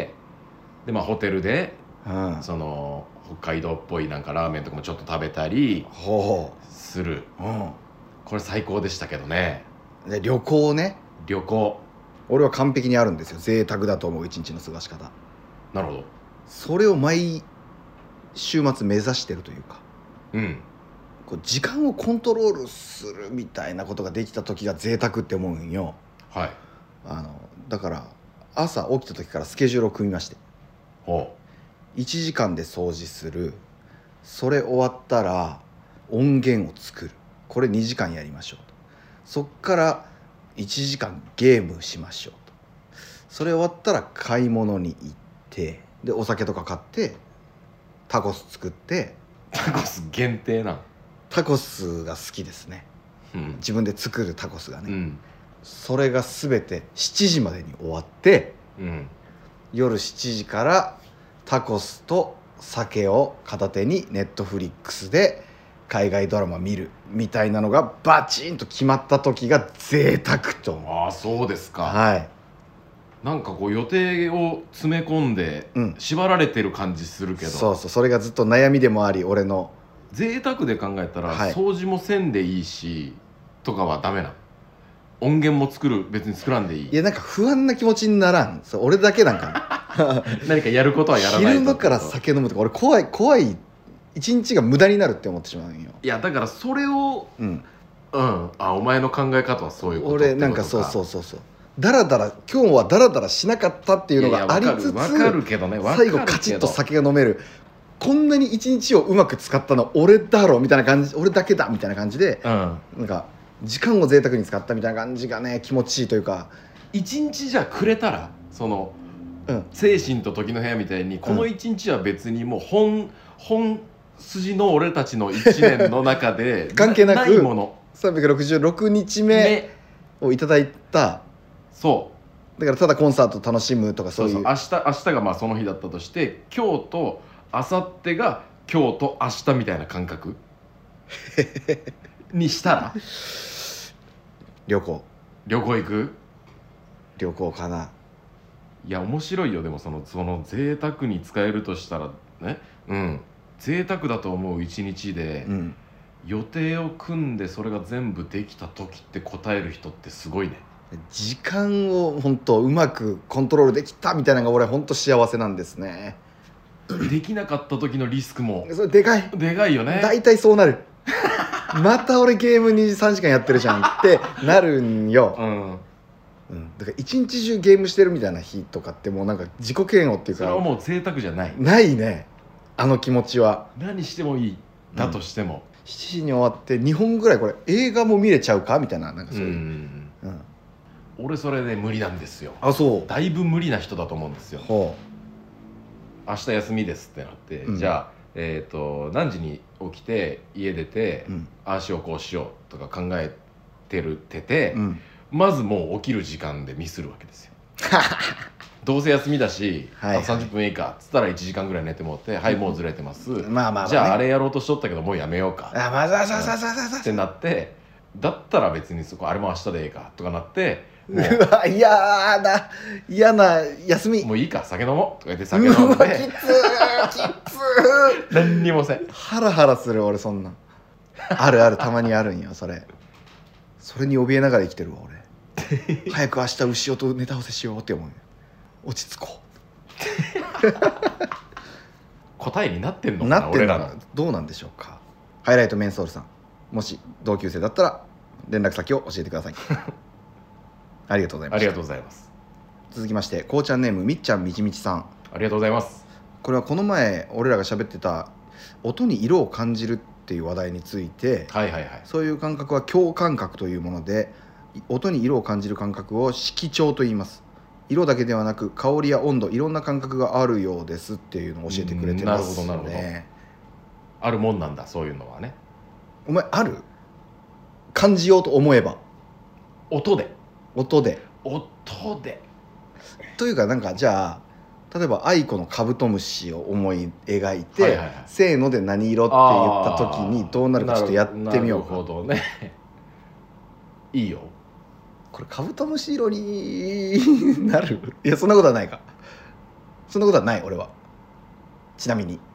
でホテルでその北海道っぽいなんかラーメンとかもちょっと食べたりする。これ最高でしたけどね。 で旅行ね。 旅行、 俺は完璧にあるんですよ、贅沢だと思う一日の過ごし方。 なるほど。 それを毎週末目指してるというか、こう時間をコントロールするみたいなことができた時が贅沢って思うんよ。 はい。 だから朝起きた時からスケジュールを組みまして、1時間で掃除する、それ終わったら音源を作る、これ2時間やりましょうと、そっから1時間ゲームしましょうと、それ終わったら買い物に行って、でお酒とか買ってタコス作って。 タコス限定なん？ タコスが好きですね、自分で作るタコスがね、それが全て7時までに終わって、夜7時からタコスと酒を片手にネットフリックスで海外ドラマ見るみたいなのがバチンと決まった時が贅沢と思う。 ああ、そうですか。 はい。 なんかこう予定を詰め込んで縛られてる感じするけど、 そうそう、それがずっと悩みでもあり、俺の贅沢で考えたら、掃除もせんでいいしとかはダメな。音源も別に作らんでいい。 いや、なんか不安な気持ちにならん。そう、俺だけなんか何かやることはやらないと。 昼間から酒飲むとか俺怖い一日が無駄になるって思ってしまうんよ。 いや、だからそれをお前の考え方はそういうことってことか。 俺なんかそうだらだら今日はだらだらしなかったっていうのがありつつ、 わかるけどね、 最後カチッと酒が飲める、こんなに一日をうまく使ったの俺だろみたいな感じ、俺だけだみたいな感じで、なんか時間を贅沢に使ったみたいな感じがね、気持ちいいというか。 一日じゃくれたら、その、精神と時の部屋みたいにこの一日は別にもう本筋の俺たちの一年の中で関係なくないもの、 366日目をいただいた。 そうだからただコンサート楽しむとか、そういう明日がその日だったとして、今日と明後日が今日と明日みたいな感覚にしたら旅行行く。 旅行かな。 いや面白いよ。でもその贅沢に使えるとしたらね、贅沢だと思う一日で、予定を組んでそれが全部できた時って答える人ってすごいね。 時間を本当うまくコントロールできたみたいなのが俺本当幸せなんですね。 できなかった時のリスクもそれでかいよね。 大体そうなるまた俺ゲーム2時3時間やってるじゃんってなるんよ、だから一日中ゲームしてるみたいな日とかってもうなんか自己嫌悪っていうか、 それはもう贅沢じゃないね、あの気持ちは。 何してもいいだとしても、 7時に終わって2本ぐらいこれ映画も見れちゃうかみたいな、なんかそういう、 俺それね無理なんですよ。 あ、そう。 だいぶ無理な人だと思うんですよ。明日休みですってなって、じゃあ何時に起きて家出て、ああしようこうしようとか考えて、まずもう起きる時間でミスるわけですよどうせ休みだし、30分いいかっつったら1時間ぐらい寝てもって、はいもうずれてます、じゃああれやろうとしとったけどもうやめようかってなって、だったら別にそこあれも明日でええかとかなって、 うわ嫌な休み、 もういいか酒飲もうとか言って酒飲んで、きつ何にもせん。 ハラハラする。俺そんなあるたまにあるんよ。それに怯えながら生きてるわ俺早く明日牛尾とネタ合わせしようって思う。落ち着こう答えになってんのかな俺らの。 どうなんでしょうか。ハイライトメンソールさん、もし同級生だったら連絡先を教えてくださいありがとうございます。 ありがとうございます。 続きましてこうちゃんネームみっちゃんみちみちさん、 ありがとうございます。 これはこの前俺らが喋ってた音に色を感じるっていう話題について、そういう感覚は共感覚というもので、音に色を感じる感覚を色聴と言います。色だけではなく香りや温度、いろんな感覚があるようですっていうのを教えてくれてますね。 なるほどあるもんなんだ、そういうのはね。 お前ある？感じようと思えば音でというか、なんかじゃあ例えば愛子のカブトムシを思い描いて、せーので何色って言った時にどうなるかちょっとやってみようか。 なるほどねいいよ。 これカブトムシ色になる？いやそんなことはないか。そんなことはない俺は。ちなみに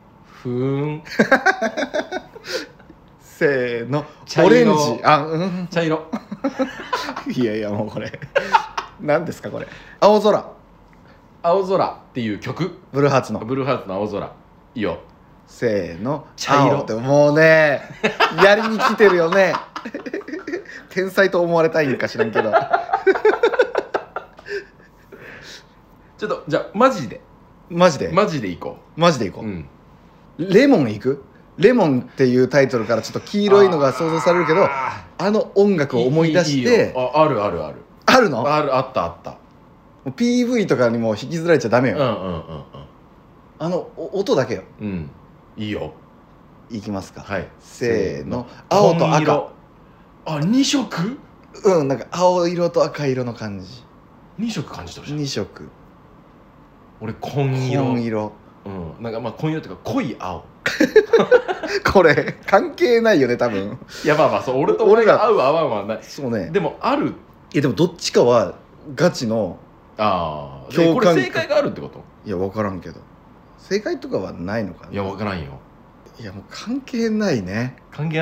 せーのオレンジ。 茶色いやいやもうこれ何ですかこれ。青空っていう曲、 ブルーハーツの青空。いいよ。 せーの茶色って。もうねやりに来てるよね天才と思われたいんか知らんけどちょっとじゃあマジでいこう、レモンいく？レモンっていうタイトルからちょっと黄色いのが想像されるけど、あの音楽を思い出して。 あるの？あった。 PV とかにも引きずられちゃダメよ。あの音だけよ。 いいよ。 いきますか。 はい。 せーの青と赤。 2色？ なんか青色と赤色の感じ。 2色感じてほしい。 2色。 俺紺色。なんかまあ紺色っていうか濃い青これ関係ないよね多分。 いやまあそう、俺と俺が合う合わんはない。 そうね。 でもある。 いやでもどっちかはガチの共感。これ正解があるってこと？いや分からんけど正解とかはないのかな。 いや分からんよ。 いやもう関係ないね。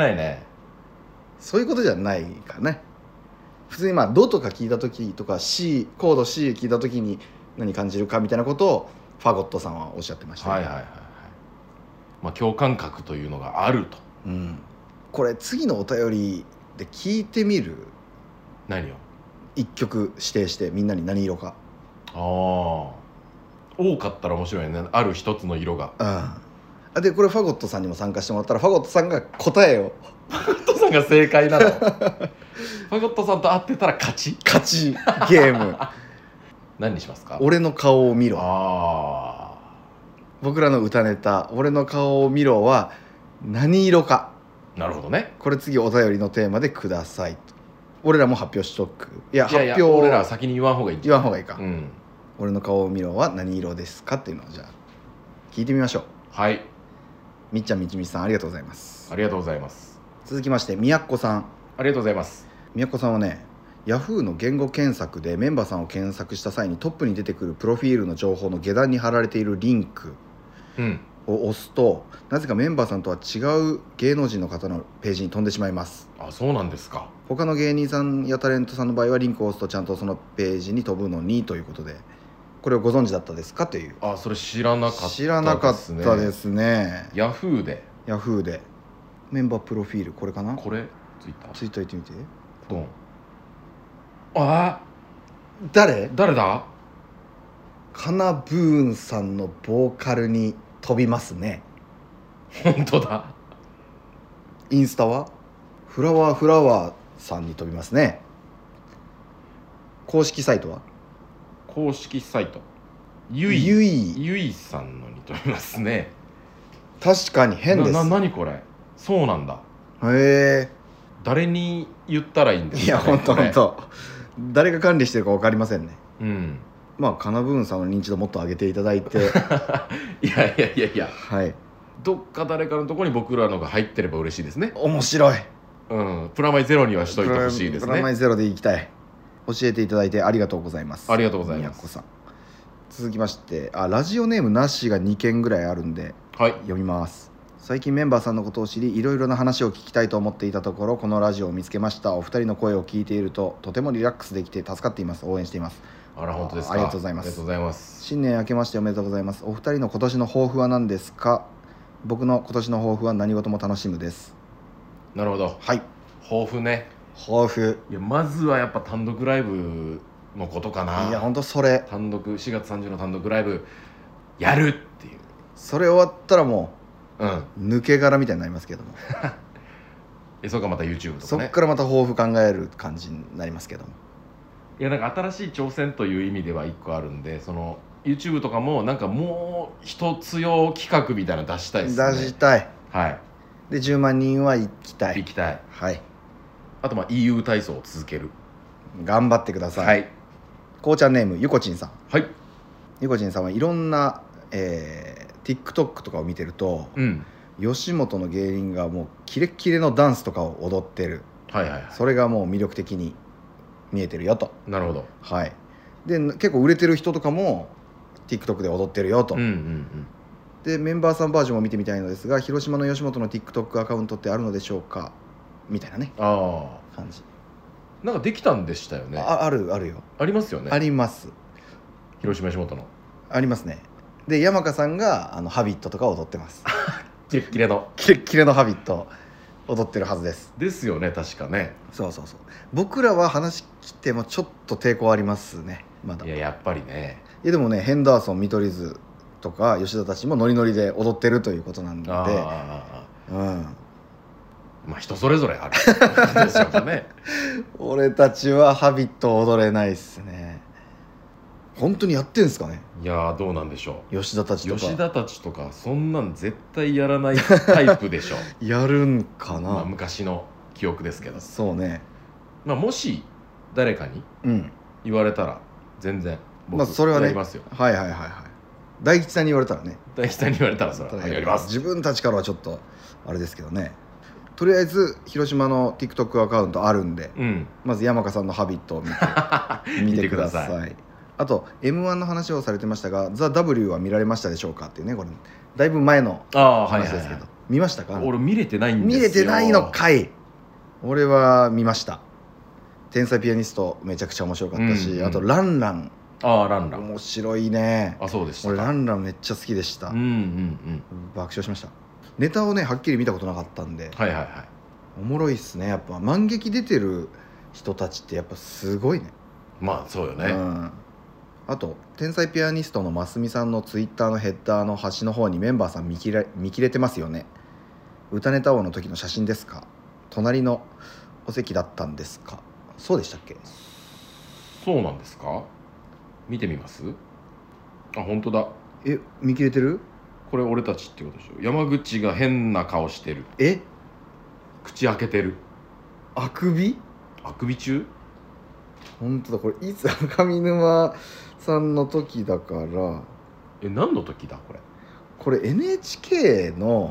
そういうことじゃないかね。普通にまあドとか聞いた時とか C コード C 聞いた時に何感じるかみたいなことをファゴットさんはおっしゃってましたね。 まあ共感覚というのがあると。 これ次のお便りで聞いてみる？ 何を ？1曲指定してみんなに何色か。 多かったら面白いね。ある一つの色が。 でこれファゴットさんにも参加してもらったらファゴットさんが答えをファゴットさんが正解なのファゴットさんと会ってたら勝ちゲーム何にしますか？ 俺の顔を見ろ。僕らの歌ネタ俺の顔を見ろは何色か。 なるほどね。 これ次お便りのテーマでください。俺らも発表しとく。いや発表俺らは先に言わん方がいい。 言わん方がいいか。俺の顔を見ろは何色ですかっていうのをじゃあ聞いてみましょう。 はい。 みっちゃんみちみちさん、ありがとうございます。 ありがとうございます。 続きましてみやっこさん、 ありがとうございます。 みやっこさんはね、ヤフーの言語検索でメンバーさんを検索した際にトップに出てくるプロフィールの情報の下段に貼られているリンクを押すと、なぜかメンバーさんとは違う芸能人の方のページに飛んでしまいます。 あ、そうなんですか。 他の芸人さんやタレントさんの場合はリンクを押すとちゃんとそのページに飛ぶのにということで、これをご存知だったですかという。 あ、それ知らなかったですね。 知らなかったですね。 ヤフーでメンバープロフィール、これかな。 これツイッター行ってみて。 ドン。あ、 誰だ。 カナブーンさんのボーカルに飛びますね。 本当だ。 インスタはフラワーさんに飛びますね。公式サイトはゆいさんのに飛びますね。 確かに変です。 何これ。そうなんだ。 へえ。 誰に言ったらいいんですかね。 いや本当誰が管理してるか分かりませんね。 うん。 まあカナブーンさんの認知度もっと上げていただいていや、 はい、 どっか誰かのところに僕らのが入ってれば嬉しいですね。 面白い。 プラマイゼロにはしといてほしいですね。 プラマイゼロでいきたい。教えていただいてありがとうございます。 ありがとうございます。 みやこさん、続きましてラジオネームなしが2件ぐらいあるんで、 はい、 読みます。最近メンバーさんのことを知り、いろいろな話を聞きたいと思っていたところ、このラジオを見つけました。お二人の声を聞いているととてもリラックスできて助かっています。応援しています。 あら、本当ですか。 ありがとうございます。 ありがとうございます。 新年明けましておめでとうございます。お二人の今年の抱負は何ですか。僕の今年の抱負は何事も楽しむです。 なるほど。 はい。 抱負ね。 抱負、 いや、まずはやっぱ単独ライブのことかな。 いや本当それ、 4月30の単独ライブやるっていう。 それ終わったらもう抜け殻みたいになりますけどもそっか、また YouTube とかね。 そっからまた抱負考える感じになりますけども、 いや、なんか新しい挑戦という意味では一個あるんで、その YouTube とかもなんかもう一つ用企画みたいなの出したいですね。 出したい。 はい。 で10万人は行きたい。はい。 あとEU 体操を続ける。 頑張ってください。 はい。 こうちゃんネームゆこちんさん。 はい。 ゆこちんさんはいろんな、TikTok とかを見てると、吉本の芸人がもうキレッキレのダンスとかを踊ってる、それがもう魅力的に見えてるよと。 なるほど。 はい。で結構売れてる人とかも TikTok で踊ってるよと。でメンバーさんバージョンを見てみたいのですが、広島の吉本の TikTok アカウントってあるのでしょうか、みたいなね感じ。 なんかできたんでしたよね。 あるよ。 ありますよね。 あります。 広島吉本のありますね。で山香さんがハビットとか踊ってますキレッキレのハビット踊ってるはずですよね、確かね。 そう僕らは話来てもちょっと抵抗ありますね、まだ。 いや、やっぱりね。 いやでもね、ヘンダーソン、見取り図とか吉田たちもノリノリで踊ってるということなんで、 まあ人それぞれあるでしょうかね。 俺たちはハビット踊れないっすね。本当にやってんすかね。 いやどうなんでしょう。 吉田たちとかそんなん絶対やらないタイプでしょやるんかな、 昔の記憶ですけど。 そうね。 もし誰かに言われたら全然僕それはね、 やりますよ。 はい。大吉さんに言われたらね。 それはやります。 自分たちからはちょっとあれですけどね。とりあえず広島の TikTok アカウントあるんで、まず山香さんのハビットを見てください。あと M1 の話をされてましたが、ザ・ W は見られましたでしょうかっていうね、これだいぶ前の話ですけど、見ましたか。 俺見れてないんですよ。 見れてないのかい。俺は見ました。天才ピアニストめちゃくちゃ面白かったし、あとランラン面白いね。 そうでした。 俺ランランめっちゃ好きでした。爆笑しました。ネタをねはっきり見たことなかったんで、おもろいっすね。やっぱ満劇出てる人たちってやっぱすごいね。 そうよね。 あと天才ピアニストのますみさんのツイッターのヘッダーの端の方にメンバーさん見切れてますよね。歌ネタ王の時の写真ですか。隣のお席だったんですか。そうでしたっけ。 そうなんですか。見てみます。本当だ。 見切れてる。 これ俺たちってことでしょ。山口が変な顔してる。口開けてる。 あくび中。 本当だ。これいつ上沼さんの時だから。 何の時だこれ。 これ NHK の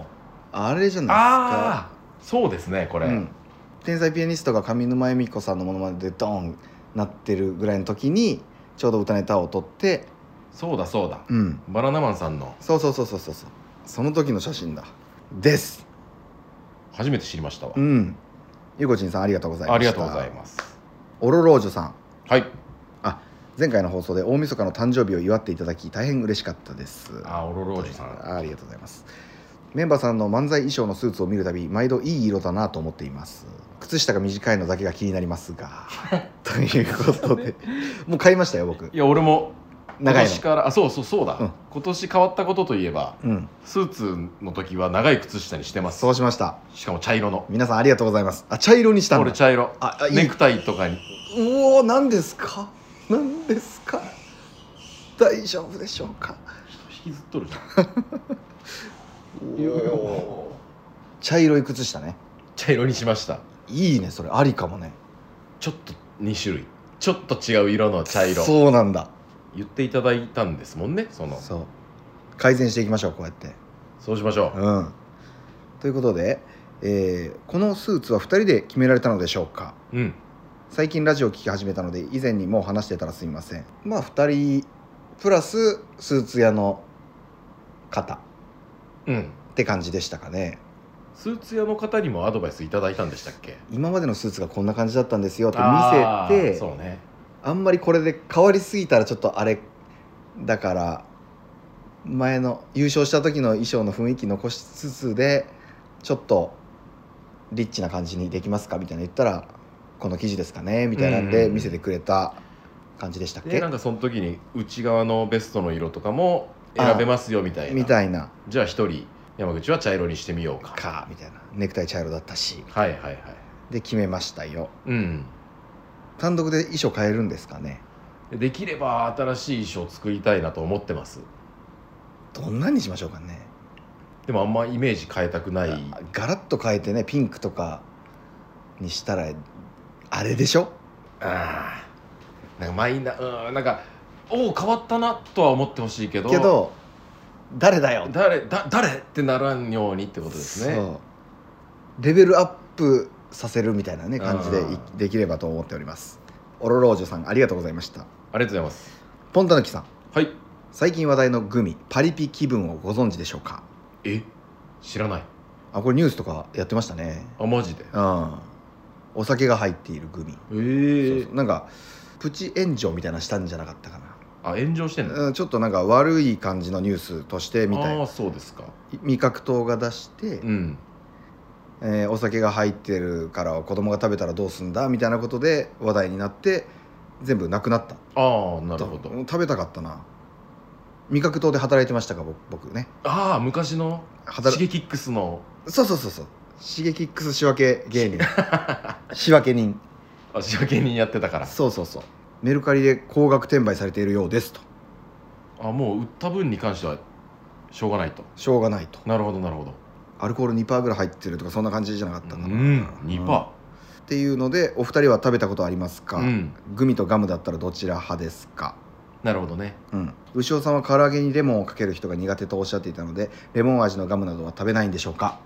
あれじゃないですか。 ああそうですねこれ、 天才ピアニストが上沼恵美子さんのものまねでドーンなってるぐらいの時にちょうど歌ネタを撮って、 そうだ、バナナマンさんの、 そうその時の写真だです。 初めて知りましたわ。 ゆこちんさんありがとうございました。 ありがとうございます。 オロロージョさん、 はい。 前回の放送で大晦日の誕生日を祝っていただき大変嬉しかったです。 オロロージョさん、 ありがとうございます。メンバーさんの漫才衣装のスーツを見るたび毎度いい色だなと思っています。靴下が短いのだけが気になりますがということでもう買いましたよ僕。 いや俺も今長いの年からそうだ、今年変わったことといえば、スーツの時は長い靴下にしてます。 そうしました。 しかも茶色の。 皆さんありがとうございます。茶色にしたんだ。 これ茶色。ネクタイとかに。 おお、何ですか大丈夫でしょうか。 引きずっとるじゃんお茶色い靴下ね。 茶色にしました。 いいね、それありかもね。 ちょっと2種類ちょっと違う色の茶色。 そうなんだ。 言っていただいたんですもんね。そう改善していきましょう。こうやってそうしましょう。 ということで、このスーツは2人で決められたのでしょうか。最近ラジオを聞き始めたので以前にもう話してたらすみません。2人プラススーツ屋の方って感じでしたかね。 スーツ屋の方にもアドバイスいただいたんでしたっけ。 今までのスーツがこんな感じだったんですよって見せて、 そうね、 あんまりこれで変わりすぎたらちょっとあれだから前の優勝した時の衣装の雰囲気残しつつでちょっとリッチな感じにできますかみたいな言ったらこの生地ですかねみたいなんで見せてくれた感じでしたっけ。 でなんかその時に内側のベストの色とかも選べますよみたいなじゃあ一人山口は茶色にしてみようかみたいな。ネクタイ茶色だったし、で決めましたよ。単独で衣装変えるんですかね。 できれば新しい衣装を作りたいなと思ってます。 どんなにしましょうかね。 でもあんまイメージ変えたくない。 ガラッと変えてね、ピンクとかにしたらあれでしょ。 なんかマイナー、なんか変わったなとは思ってほしいけど誰だよ誰ってならんようにってことですね。 レベルアップさせるみたいなね感じでできればと思っております。オロロージョさんありがとうございました。 ありがとうございます。 ポンタヌキさん、最近話題のグミパリピ気分をご存知でしょうか。 知らない。 これニュースとかやってましたね。 マジで。 お酒が入っているグミ。なんかプチ炎上みたいなしたんじゃなかったかな。 炎上してんの。 ちょっとなんか悪い感じのニュースとしてみたいな。 そうですか。 味覚糖が出して、お酒が入ってるから子供が食べたらどうすんだみたいなことで話題になって全部なくなった。 なるほど。 食べたかったな。味覚糖で働いてましたか僕ね。 昔のシゲキックスの。 そうシゲキックス仕分け芸人仕分け人仕分け人やってたから。 そうメルカリで高額転売されているようですと。 もう売った分に関してはしょうがないと。なるほどアルコール 2% ぐらい入ってるとかそんな感じじゃなかったかな。 2% っていうのでお二人は食べたことありますか。グミとガムだったらどちら派ですか。 なるほどね。 牛尾さんは唐揚げにレモンをかける人が苦手とおっしゃっていたのでレモン味のガムなどは食べないんでしょうか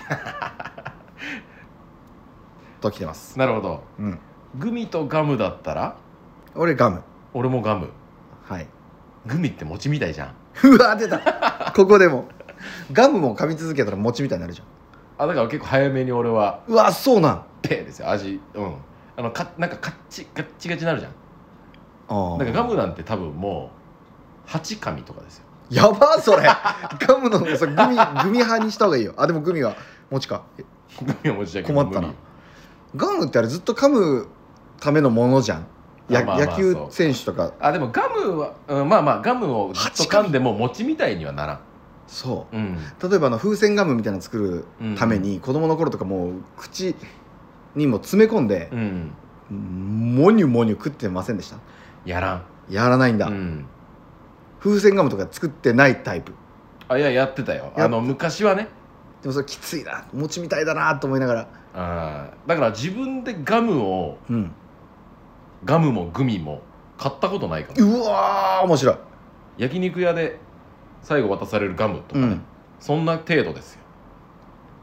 と来てます。 なるほど。グミとガムだったら俺ガム。 俺もガム。グミって餅みたいじゃん。 うわ出たここでもガムも噛み続けたら餅みたいになるじゃん。 だから結構早めに俺はそうなんペーですよ味。なんかガッチガチになるじゃん。なんかガムなんて多分もう8噛みとかですよ。 やばそれガムのグミ派にした方がいいよ。でもグミは餅か。 グミは餅だけど困ったな。ガムってあれずっと噛むためのものじゃん。野球選手とか。 でもガムはガムをずっと噛んでも餅みたいにはならん。例えば風船ガムみたいなの作るために子供の頃とかもう口にも詰め込んでモニュモニュ食ってませんでした。やらないんだ。風船ガムとか作ってないタイプ。やってたよ。昔はね。 でもそれきついな、餅みたいだなと思いながら。だから自分でガムを、ガムもグミも買ったことないかも。 うわー面白い。 焼肉屋で最後渡されるガムとかね、そんな程度ですよ。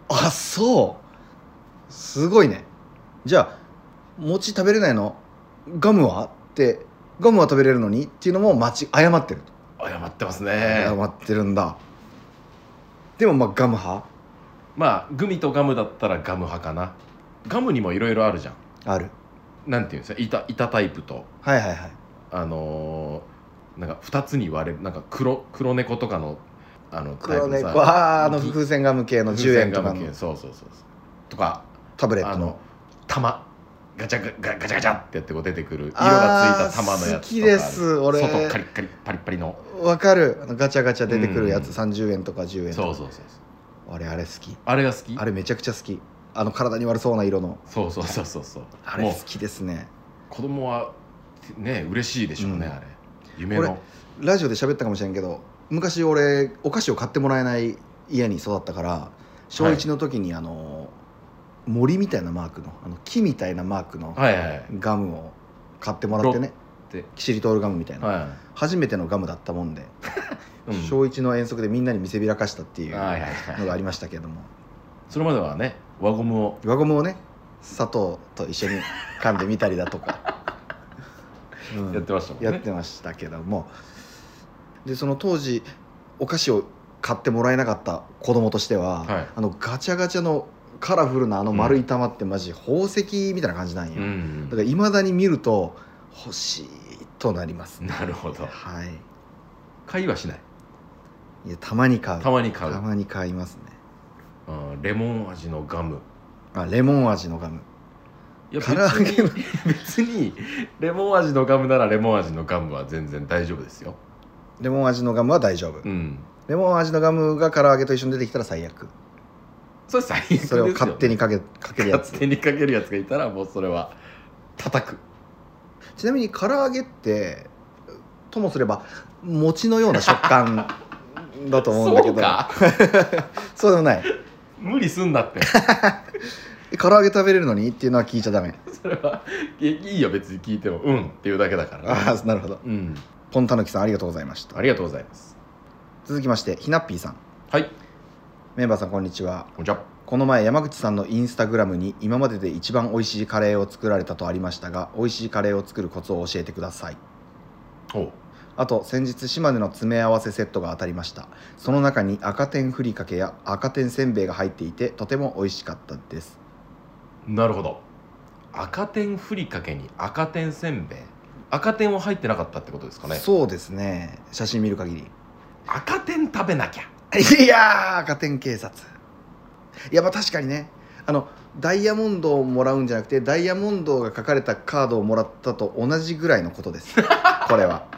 あ、そうすごいね。じゃあ餅食べれないの、ガムはってガムは食べれるのにっていうのも誤ってる。 誤ってますね。 誤ってるんだ。でもまあガム派。 まあグミとガムだったらガム派かな。ガムにもいろいろあるじゃん。 ある。 なんていうんですか、板タイプと、 はいはいはい、 なんか2つに割れる、なんか黒猫とかの黒猫、風船ガム系の10円とかの、 そうとか、 タブレットの玉ガチャガチャってやってこう出てくる色がついた玉のやつとか。 好きです。俺外カリッカリパリッパリの。 わかる。ガチャガチャ出てくるやつ、30円とか10円とか。 そう俺あれ好き。 あれが好き。 あれめちゃくちゃ好き。体に悪そうな色の。 そうあれ好きですね。 子供はね嬉しいでしょうね、あれ夢の。 ラジオで喋ったかもしれんけど、昔俺お菓子を買ってもらえない家に育ったから、小1の時に森みたいなマークの木みたいなマークのガムを買ってもらってね、キシリトールガムみたいな、初めてのガムだったもんで、小1の遠足でみんなに見せびらかしたっていうのがありましたけども、 それまではね輪ゴムをね砂糖と一緒に噛んでみたりだとかやってましたもんね。 やってましたけども、でその当時お菓子を買ってもらえなかった子供としては、ガチャガチャのカラフルな丸い玉ってマジ宝石みたいな感じなんよ、だからいまだに見ると欲しいとなります、 ね。なるほど。 はい。 買いはしない。 いや、たまに買う。 たまに買いますね。 レモン味のガム。 レモン味のガム。 いや別にレモン味のガムならレモン味のガムは全然大丈夫ですよ。 レモン味のガムは大丈夫。レモン味のガムが唐揚げと一緒に出てきたら最悪。 それ最悪ですよね。 それを勝手にかけるやつ。 勝手にかけるやつがいたらもうそれは叩く。 ちなみに唐揚げってともすれば餅のような食感だと思うんだけど。 そうかそうでもない。 無理すんなって唐揚げ食べれるのにっていうのは聞いちゃダメ。 それはいいよ、別に聞いてもうんっていうだけだから、ね、 ああ、なるほど。ポンタヌキさんありがとうございました。 ありがとうございます。 続きましてひなっぴーさん。 はい。 メンバーさんこんにちは。 こんにちは。 この前山口さんのインスタグラムに今までで一番美味しいカレーを作られたとありましたが、美味しいカレーを作るコツを教えてください。あと先日島根の詰め合わせセットが当たりました。その中に赤天ふりかけや赤天せんべいが入っていてとても美味しかったです。 なるほど。赤天ふりかけに赤天せんべい、赤天は入ってなかったってことですかね。 そうですね、写真見る限り。 赤天食べなきゃ。 いやー、赤天警察。いや、まあ確かにね、ダイヤモンドをもらうんじゃなくてダイヤモンドが書かれたカードをもらったと同じぐらいのことですこれは。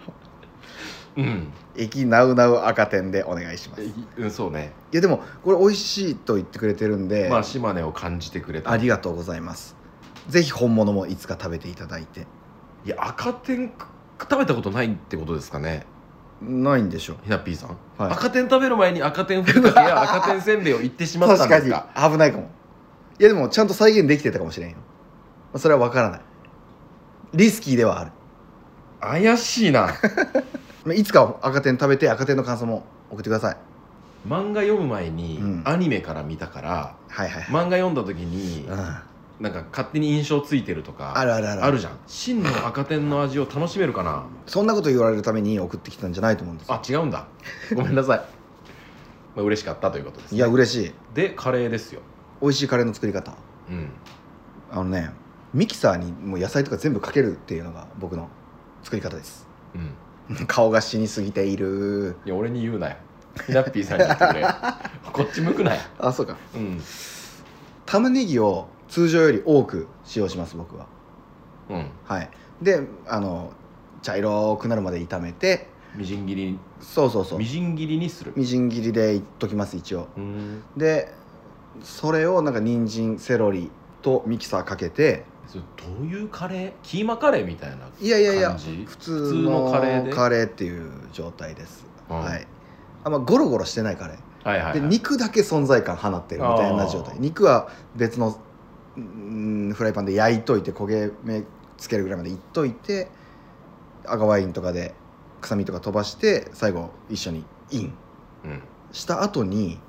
駅ナウナウ赤天でお願いします。 そうね。 いやでもこれ美味しいと言ってくれてるんで、 まあ島根を感じてくれた。 ありがとうございます。ぜひ本物もいつか食べていただいて。 いや、赤天食べたことないってことですかね。 ないんでしょう、 ひなっぴーさん。赤天食べる前に赤天ふりかけや赤天せんべいを言ってしまったんですか。 確かに危ないかも。いやでもちゃんと再現できてたかもしれんよ。それは分からない。リスキーではある。 怪しいな。 いつか赤天食べて赤天の感想も送ってください。 漫画読む前にアニメから見たから、漫画読んだ時になんか勝手に印象ついてるとかあるじゃん。真の赤天の味を楽しめるかな。 そんなこと言われるために送ってきたんじゃないと思うんですよ。 あ、違うんだ。ごめんなさい。まあ嬉しかったということですね。 いや嬉しい。 でカレーですよ。 美味しいカレーの作り方。ミキサーにもう野菜とか全部かけるっていうのが僕の作り方です。顔が死にすぎている。 いや俺に言うなよ。ひなっぴーさんに言ってくれ。こっち向くなよ。 あ、そうか。玉ねぎを通常より多く使用します僕は。はい。で茶色くなるまで炒めてみじん切り。 そうみじん切りにする。 みじん切りでいっときます一応。でそれをなんか人参セロリとミキサーかけて。 どういうカレー？キーマカレーみたいな感じ？ いや普通のカレーっていう状態です。はい。ゴロゴロしてないカレーで肉だけ存在感放ってるみたいな状態。肉は別のフライパンで焼いといて焦げ目つけるぐらいまでいっといて、赤ワインとかで臭みとか飛ばして最後一緒にインした後に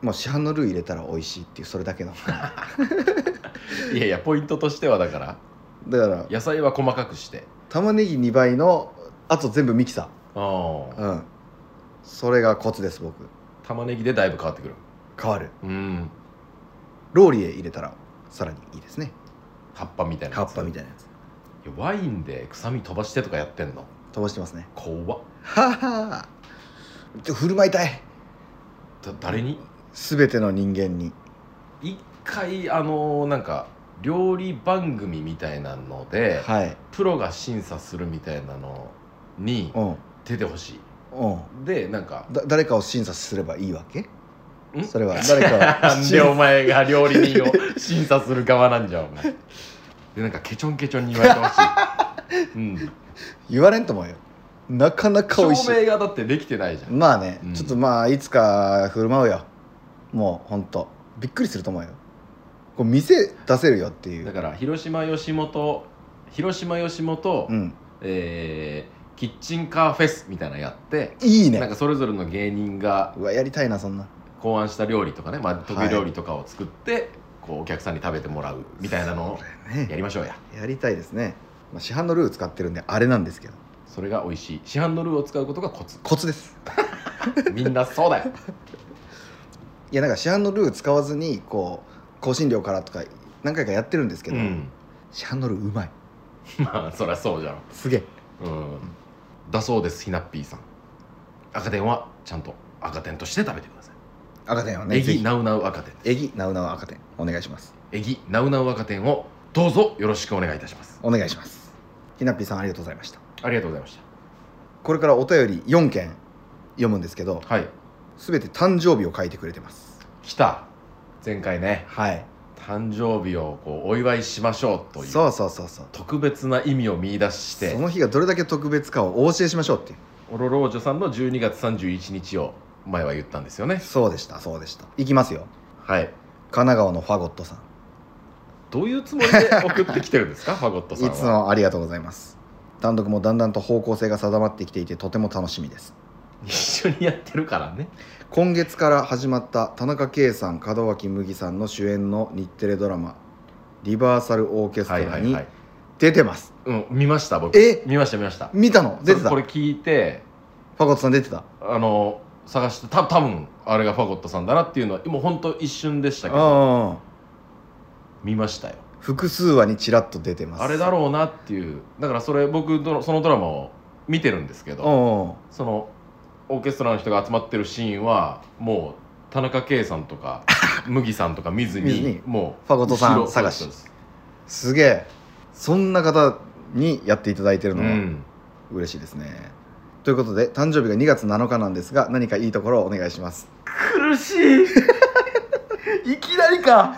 もう市販のルー入れたら美味しいっていうそれだけのいやいやポイントとしてはだから野菜は細かくして玉ねぎ2倍のあと全部ミキサー、それがコツです。僕玉ねぎでだいぶ変わってくる。 変わる。ローリエ入れたらさらにいいですね。 葉っぱみたいなやつ。 葉っぱみたいなやつ。 ワインで臭み飛ばしてとかやってんの？ 飛ばしてますね。 怖っ。 はは振る舞いたい。 誰に？ 全ての人間に。 一回なんか料理番組みたいなので、プロが審査するみたいなのに出てほしい。でなんか誰かを審査すればいいわけ？それは誰かなんでお前が料理人を審査する側なんじゃんお前でなんかケチョンケチョンに言われてほしい、 言われんと思うよ。なかなか美味しい。 照明がだってできてないじゃん。 まあね、ちょっといつか振る舞うよ。もうほんとびっくりすると思うよ。こう店出せるよっていう。 だから広島吉本、キッチンカーフェスみたいなのやって、 いいね。 なんかそれぞれの芸人がやりたいな。そんな考案した料理とかね、得意料理とかを作って、こうお客さんに食べてもらうみたいなのをやりましょうや。 やりたいですね。市販のルー使ってるんであれなんですけど、 それが美味しい。市販のルーを使うことがコツですみんなそうだよ。 いやなんか市販のルー使わずにこう香辛料からとか何回かやってるんですけど、市販のルーうまい。 まあそりゃそうじゃん。 すげえ。 だそうです。ひなっぴーさん、赤点はちゃんと赤点として食べてください。 赤点はね、 エギナウナウ赤点。 エギナウナウ赤点お願いします。 エギナウナウ赤点をどうぞよろしくお願いいたします。 お願いします。ひなっぴーさんありがとうございました。 ありがとうございました。 これからお便り4件読むんですけど、全て誕生日を書いてくれてます。 来た。前回ね、誕生日をこうお祝いしましょうという、特別な意味を見出して、 その日がどれだけ特別かをお教えしましょうっていう。 オロロージョさんの12月31日を前は言ったんですよね。 そうでした。いきますよ。神奈川のファゴットさん。 どういうつもりで送ってきてるんですかファゴットさんは。 いつもありがとうございます。単独もだんだんと方向性が定まってきていてとても楽しみです。 一緒にやってるからね。 今月から始まった田中圭さん、門脇麦さんの主演の日テレドラマリバーサルオーケストラに出てます。 見ました僕。見ました。 見たの？出てた？ これ聞いてファゴットさん出てた？ 探して多分あれがファゴットさんだなっていうのはもうほんと一瞬でしたけど見ましたよ。 複数話にちらっと出てます。 あれだろうなっていう。だからそれ僕そのドラマを見てるんですけど、そのオーケストラの人が集まってるシーンはもう田中圭さんとか麦さんとか見ずにもうファゴットさん探し。すげえ。そんな方にやっていただいてるのは嬉しいですね。ということで誕生日が2月7日なんですが、何かいいところをお願いします。 苦しいいきなりか。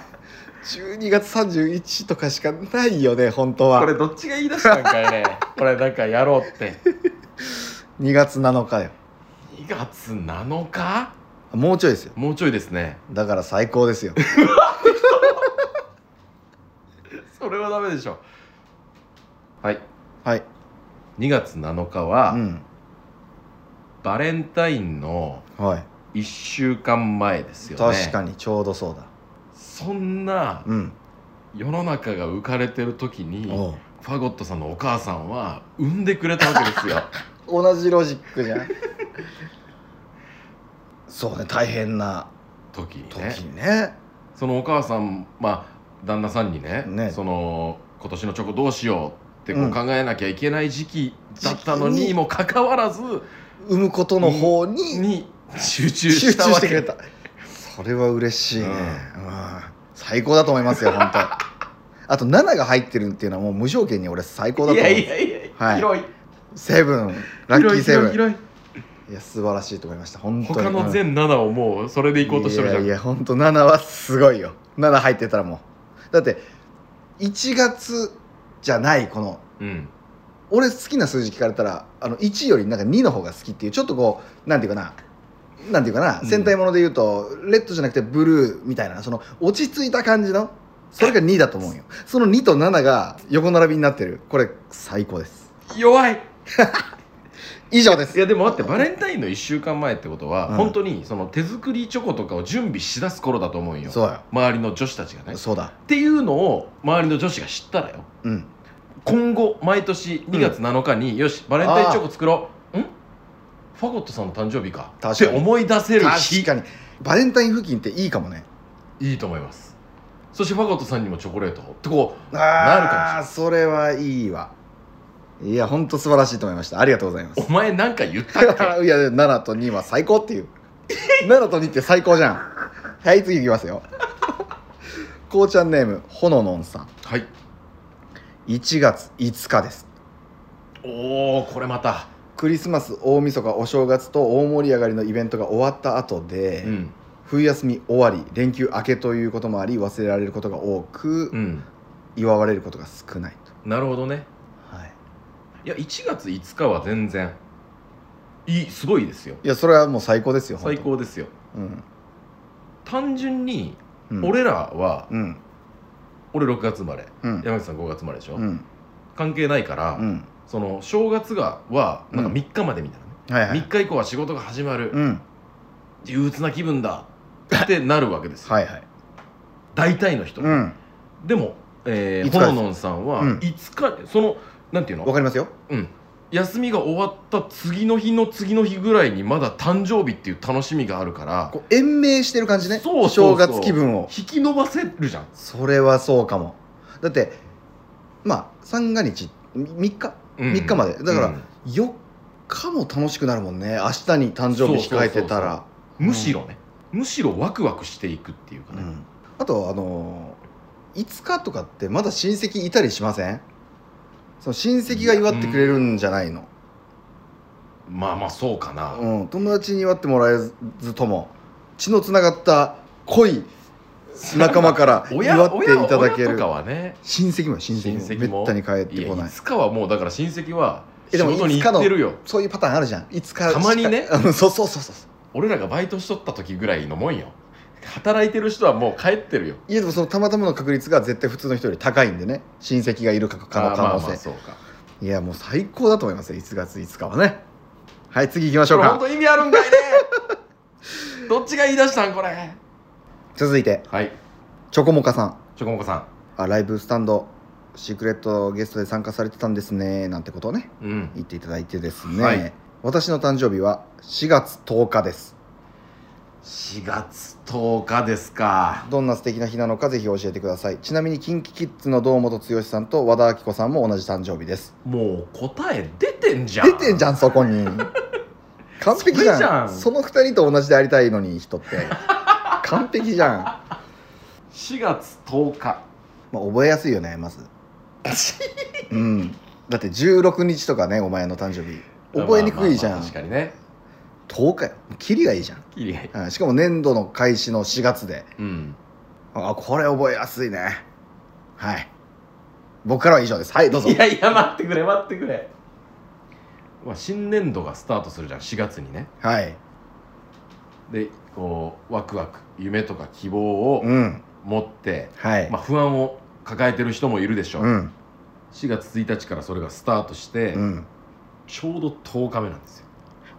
12月31とかしかないよね本当は。 これどっちが言い出したんかいねこれなんかやろうって 2月7日よ。 2月7日？ もうちょいですよ。 もうちょいですね。 だから最高ですよそれはダメでしょ。はい、2月7日は、バレンタインの1週間前ですよね。 確かにちょうどそうだ。 そんな世の中が浮かれてる時にファゴットさんのお母さんは産んでくれたわけですよ同じロジックじゃんそうね、大変な時にね。 そのお母さん、旦那さんにねその今年のチョコどうしようってこう考えなきゃいけない時期だったのにもかかわらず産むことの方に集中したわけ。 してくれた。それは嬉しいね。最高だと思いますよ本当。あと7が入ってるっていうのはもう無条件に俺最高だと思う。 いや広い。 セブン、ラッキーセブン。 広い。 いや素晴らしいと思いました本当に。 他の全7をもうそれでいこうとしてるじゃん。 いや本当7はすごいよ。7入ってたらもうだって1月じゃないこの、俺好きな数字聞かれたら1よりなんか2の方が好きっていう、ちょっとこうなんていうかな戦隊もので言うとレッドじゃなくてブルーみたいな、その落ち着いた感じのそれが2だと思うよ。その2と7が横並びになってる、これ最高です。 弱い以上です。 いやでも待って、バレンタインの1週間前ってことは、本当にその手作りチョコとかを準備しだす頃だと思うよ。 そうよ。 周りの女子たちがね。 そうだっていうのを周りの女子が知ったらよ、今後毎年2月7日に、よしバレンタインチョコ作ろう、ファゴットさんの誕生日かって思い出せる日。 確かにバレンタイン付近っていいかもね。 いいと思います。そしてファゴットさんにもチョコレートってこうなるかもしれない。 それはいいわ。いや本当素晴らしいと思いました。ありがとうございます。 お前なんか言ったっけ？ いや7と2は最高っていう7と2って最高じゃん。はい次いきますよ。こうちゃんネームほののんさん。 はい、 1月5日です。 おお、これまたクリスマス、大晦日、お正月と大盛り上がりのイベントが終わった後で、冬休み終わり連休明けということもあり忘れられることが多く、祝われることが少ないと。 なるほどね。いや1月5日は全然すごいですよ。 いやそれはもう最高ですよ。 最高ですよ。単純に俺らは、俺6月生まれ、山口さん5月生まれでしょ、関係ないから、その正月はなんか3日までみたいなね、3日以降は仕事が始まる、憂鬱な気分だってなるわけですよ。大体の人。でもほののんさんは5日、そのなんていうの、 わかりますよ。 休みが終わった次の日の次の日ぐらいにまだ誕生日っていう楽しみがあるから、 こう延命してる感じね。正月気分を引き伸ばせるじゃん。 それはそうかも。だってまあ三が日3日までだから4日も楽しくなるもんね。明日に誕生日控えてたらむしろね、むしろワクワクしていくっていうかね。 あと5日とかってまだ親戚いたりしません？その親戚が祝ってくれるんじゃないの？ まあまあそうかな。 友達に祝ってもらえずとも血のつながった濃い仲間から祝っていただける。親とかはね、親戚もめったに帰ってこない。 いつかはもうだから親戚は仕事に行ってるよ。 そういうパターンあるじゃん。いつかたまにね。 そう俺らがバイトしとった時ぐらいのもんよ。働いてる人はもう帰ってるよ。 いやでもそのたまたまの確率が絶対普通の人より高いんでね、親戚がいるかの可能性。 そうか。 いやもう最高だと思いますよ、1月5日はね。はい次行きましょうか。 本当意味あるんかいね。どっちが言い出したんこれ。 続いて、チョコモカさん。ライブスタンドシークレットゲストで参加されてたんですねなんてことをね、言っていただいてですね、私の誕生日は4月10日です。 4月10日ですか。 どんな素敵な日なのかぜひ教えてください。ちなみに KinKiKids の堂本剛さんと和田アキ子さんも同じ誕生日です。 もう答え出てんじゃん。 そこに完璧じゃん。その2人と同じでありたいのに人って完璧じゃん。 4月10日、 覚えやすいよねまず。だって16日とかね、お前の誕生日覚えにくいじゃん。 確かにね。 10日よ、キリがいいじゃん。 キリがいい。 しかも年度の開始の4月で、これ覚えやすいね。僕からは以上です。どうぞ。 いや待ってくれ。新年度がスタートするじゃん、4月にね。でこうワクワク夢とか希望を持って、不安を抱えてる人もいるでしょう。4月1日からそれがスタートして、ちょうど10日目なんですよ。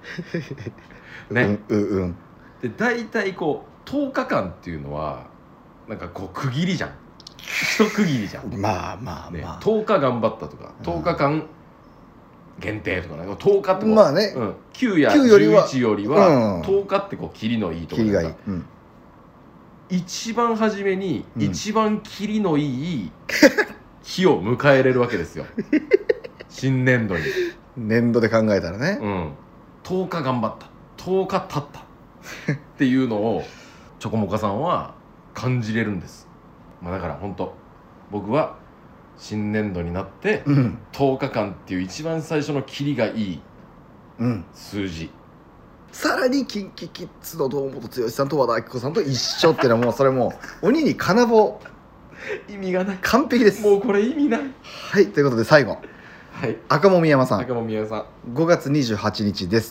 ね。で大体こう10日間っていうのはなんかこう区切りじゃん。一区切りじゃん。10日頑張ったとか、10日間限定とかね、10日ってこう9や11よりは10日ってこう切りのいいところが一番初めに一番切りのいい日を迎えれるわけですよ。新年度に。 年度で考えたらね。 10日頑張った、10日経ったっていうのをチョコモカさんは感じれるんです。だから本当僕は新年度になって10日間っていう一番最初の切りがいい数字、 さらに KinKiKids の堂本剛さんと和田アキ子さんと一緒っていうのはもうそれもう鬼に金棒。 意味がない。 完璧です。 もうこれ意味ない。 ということで最後、赤もみ山さん。 5 月28日です。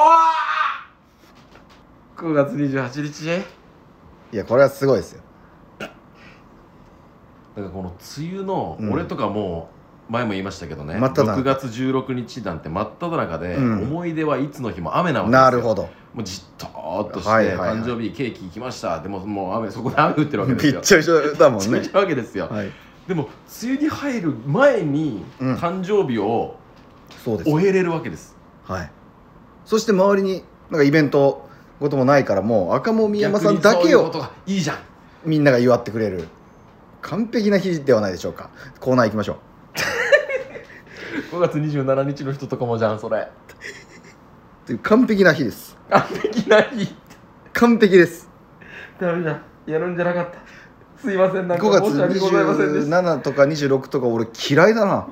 9月28日。 いやこれはすごいですよ。 だからこの梅雨の俺とかも前も言いましたけどね、 6 月16日なんて真っ只中で、思い出はいつの日も雨なわけですよ。なるほど。 もうじっとーっとして、誕生日ケーキ行きました。でももう雨、そこで雨降ってるわけですよ。 ぴっちゃびちゃだもんね。 ぴっちゃびちゃわけですよ。でも梅雨に入る前に誕生日を終えれるわけです。 はい。そして周りになんかイベントこともないから、もう赤門宮山さんだけをいいじゃん。 みんなが祝ってくれる完璧な日ではないでしょうか。コーナー行きましょう。 5月27日の人とかもじゃんそれ。 完璧な日です。 完璧な日。 完璧です。 ダメだ。やるんじゃなかった。すいません、なんか 5月27とか26とか俺嫌いだな。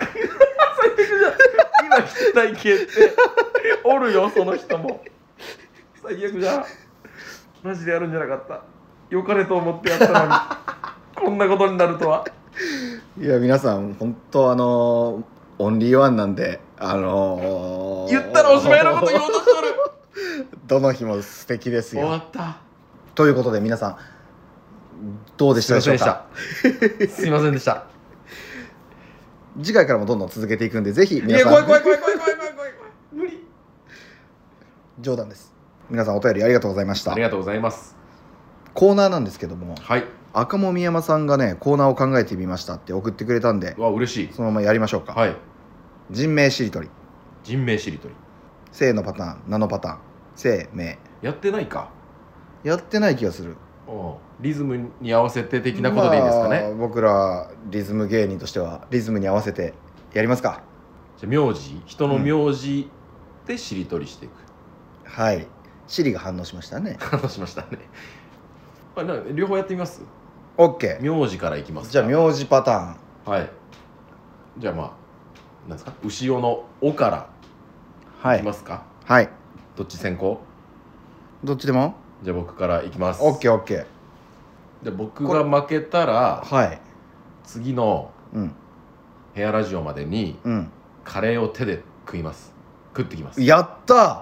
今来てない系っておるよ、その人も。最悪じゃん。マジでやるんじゃなかった。良かれと思ってやったのにこんなことになるとは。 いや皆さん本当オンリーワンなんで言ったらおしまいのこと言おうとしとる。 どの日も素敵ですよ。 終わった。 ということで皆さんどうでしたでしょうか。 すいませんでした。 次回からもどんどん続けていくんで、ぜひ皆さん。 怖い無理。 冗談です。皆さんお便りありがとうございました。 ありがとうございます。 コーナーなんですけども、 はい、 赤門宮山さんがねコーナーを考えてみましたって送ってくれたんで、 わ嬉しい。 そのままやりましょうか。 はい。 人名しりとり。 人名しりとり。 姓のパターン、名のパターン、姓名。 やってないか。 やってない気がする。 リズムに合わせて的なことでいいですかね。 僕らリズム芸人としてはリズムに合わせてやりますか。 じゃあ名字、人の名字でしりとりしていく。 はい。シリが反応しましたね。 反応しましたね。両方やってみます。 OK。 名字からいきますか。 じゃあ名字パターン。 はい。じゃあなんですか、牛尾の「お」からいきますか。 はい。 どっち先行？ どっちでも。 じゃあ僕からいきます。 OKOK。 じゃあ僕が負けたら、 はい、 次のヘアラジオまでにカレーを手で食ってきます。 やった。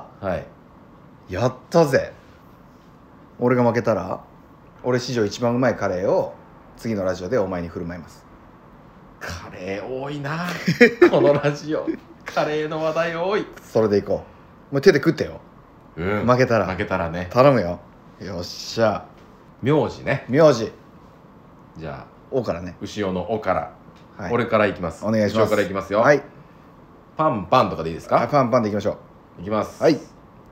はい。 やったぜ。俺が負けたら俺史上一番うまいカレーを次のラジオでお前に振る舞います。 カレー多いなこのラジオ。カレーの話題多い。 それでいこう。もう手で食ってよ、負けたらね。 頼むよ。よっしゃ。 名字ね。 名字。 じゃあ 「お」からね。 牛尾の「お」から、はい、俺からいきます。 お願いします。 牛尾からいきますよ。 はい。 パンパンとかでいいですか。 パンパンでいきましょう。いきます。 はい。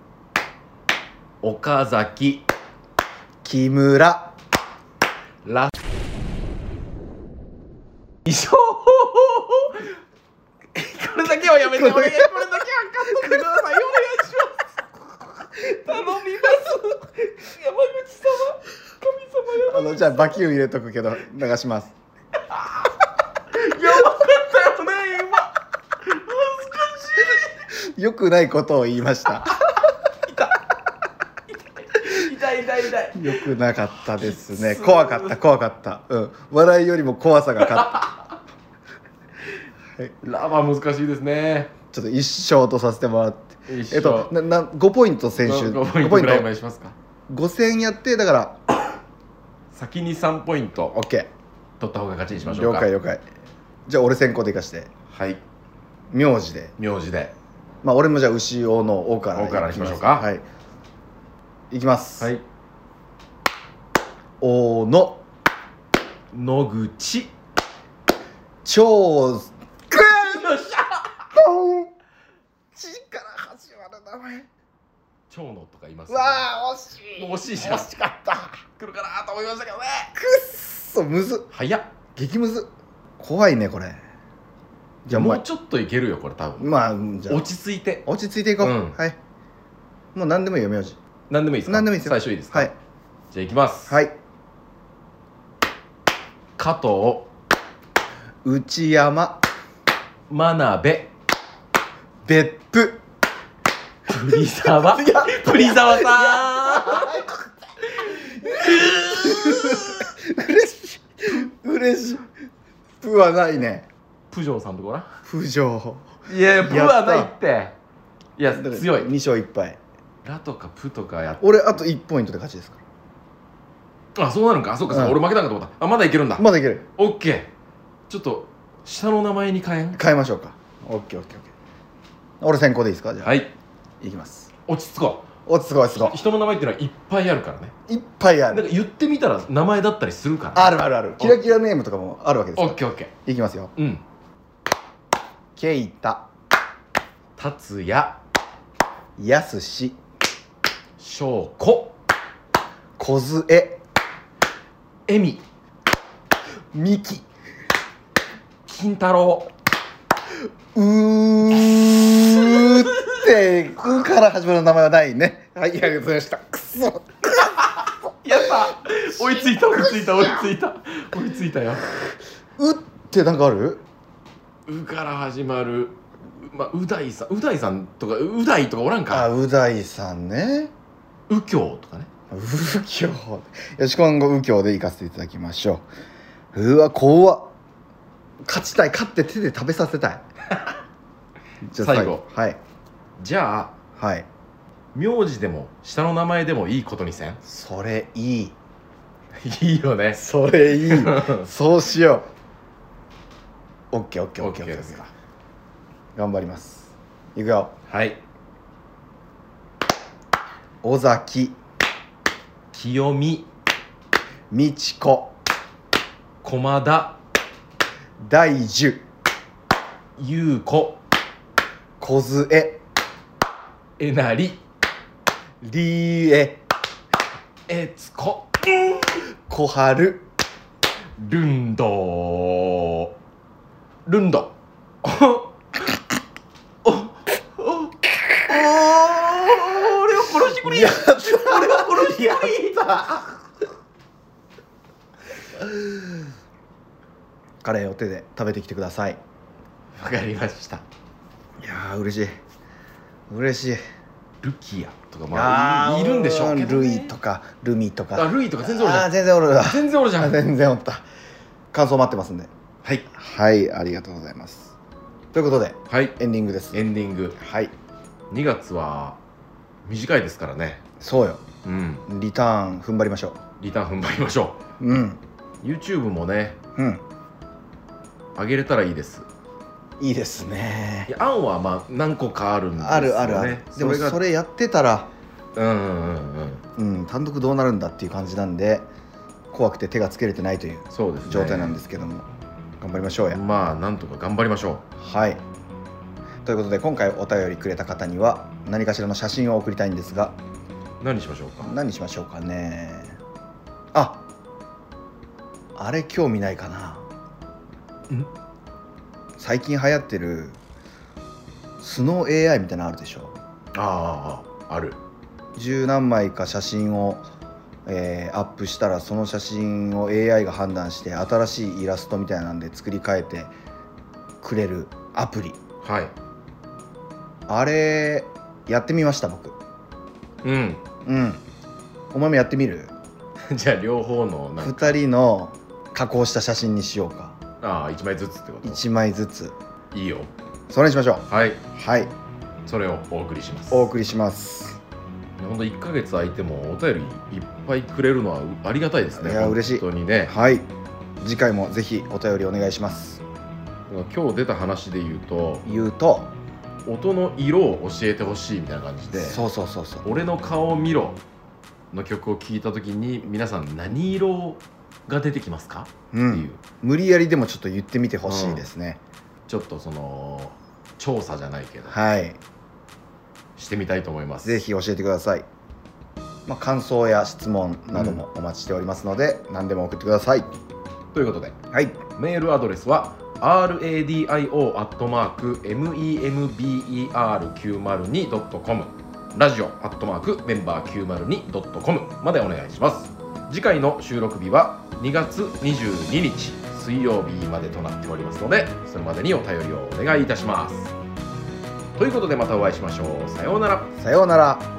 岡崎、 木村、 以上。これだけはやめて。これだけはカットしてください。お願いします。頼みます。山口様、神様。 じゃあバキュー入れとくけど流します。 やばかったよね今。恥ずかしい。 よくないことを言いました。痛い。よくなかったですね。怖かった。笑いよりも怖さが勝った。 はい、ラバー難しいですね。 ちょっと一生とさせてもらって。5ポイント選手。 5ポイントぐらいまでしますか。 5000やってだから先に3ポイント OK 取った方が勝ちにしましょうか。 了解。じゃあ俺先行でいかして。 はい。 名字で。まあ俺もじゃあ牛尾の「お」からにしましょうか。 はい。いきます。 はい。 おの野口超よっしゃちから始まる名前。 長野とか言います、 ね。わあ惜しい。 もう惜しいじゃん。 惜しかった。 来るかなと思いましたけどね。 くっそむず。 早っ。 激むず。怖いねこれ。 じゃあもうちょっといけるよこれ多分。 まあじゃあ落ち着いていこう。はい。もう何でもいいよ名字。 何でもいいですか。 何でもいいですよ。 最初いいですか。 はい。 じゃあいきます。 はい。 加藤、 内山、 真鍋、 別府、 プリザワさん。嬉しい。プはないね。 プジョーさんとこな。 プジョー。いやプはないって。いや強い。 2勝1敗。 ラとかプとかやって。 俺あと1ポイントで勝ちですから。 あ、そうなるんか。そうか、俺負けたんかと思った。あ、まだいけるんだ。 まだいける。 オッケー。ちょっと下の名前に変えましょうか。オッケーオッケーオッケー。俺先行でいいですか？じゃあ、 はい、 いきます。 落ち着こう。落ち着こう、落ち着こう。人の名前っていうのはいっぱいあるからね。 いっぱいある。 なんか言ってみたら名前だったりするから、 あるあるある。キラキラネームとかもあるわけですから。 オッケーオッケー。いきますよ。 うん。 ケイタ、 達也、 やすし、 翔子、 こずえ、 えみ、 みき、 金太郎、 ってうから始まる名前はないね。はい、ありがとうございました。くそ。 やった追いついた追いついた追いついた追いついたよ。 うってなんかある？ うから始まる、まあ、う大さんとかう大とかおらんか。 あ、う大さんね。 右京とかね。 右京。よし、今後右京で行かせていただきましょう。うわ、怖っ。勝ちたい。勝って手で食べさせたい。 じゃあ最後。 はい。 じゃあ、 はい。 名字でも下の名前でもいいことにせん？ それいい。 いいよね。 それいい。そうしよう。オッケーオッケーオッケーですか。頑張ります。いくよ。 はい。 尾崎、 清美、 美智子、 駒田、 大樹、 優子、 こずえ、 えなり、 りえ、 えつこ、 こはる、 ルンド、ルンド。俺を殺してくれ。 やった俺を殺してくれ。 やったカレーを手で食べてきてください。 わかりました。 いやー、嬉しい嬉しい。 ルキアとかまあいるんでしょうけどね。 ルイとかルミとか。 あ、ルイとか全然おるじゃん。 全然おるわ。 全然おるじゃん。 全然おった。感想待ってますんで。 はいはい、ありがとうございます。ということで、 はい、 エンディングです。 エンディング。 はい。 2月は短いですからね。 そうよ。 うん。 リターン踏ん張りましょう。リターン踏ん張りましょう。うん。 YouTube もね。 うん。 上げれたらいいです。 いいですね。 いや、案はまあ何個かあるんですよね。 あるあるある。でもそれやってたら、単独どうなるんだっていう感じなんで、怖くて手がつけれてないという状態なんですけども、頑張りましょうや。 まあなんとか頑張りましょう。はい。ということで、今回お便りくれた方には何かしらの写真を送りたいんですが、 何しましょうか。 何しましょうかね。あれ興味ないかな。最近流行ってるスノー AI みたいなのあるでしょ。 ある。 十何枚か写真を、アップしたら、その写真を AI が判断して新しいイラストみたいなんで作り変えてくれるアプリ。 はい。 あれやってみました、僕。お前もやってみる？ じゃあ両方の 2人の加工した写真にしようか。 1枚ずつってこと？ 1枚ずつ。 いいよ。 それにしましょう。 はいはい。 それをお送りします。 お送りします。 ほんと1ヶ月空いてもお便りいっぱいくれるのはありがたいですね。 いや、嬉しい。 本当にね。 はい。次回もぜひお便りお願いします。 今日出た話で言うと音の色を教えてほしいみたいな感じで、 そう俺の顔を見ろの曲を聴いた時に皆さん何色が出てきますかっていう、 無理やりでもちょっと言ってみてほしいですね。 ちょっとその調査じゃないけど、してみたいと思います。 ぜひ教えてください。感想や質問などもお待ちしておりますので、何でも送ってください。 ということで、メールアドレスはradio@member902.com、 ラジオ@member902.com までお願いします。次回の収録日は2月22日水曜日までとなっておりますので、それまでにお便りをお願いいたします。ということで、またお会いしましょう。さようなら。 さようなら。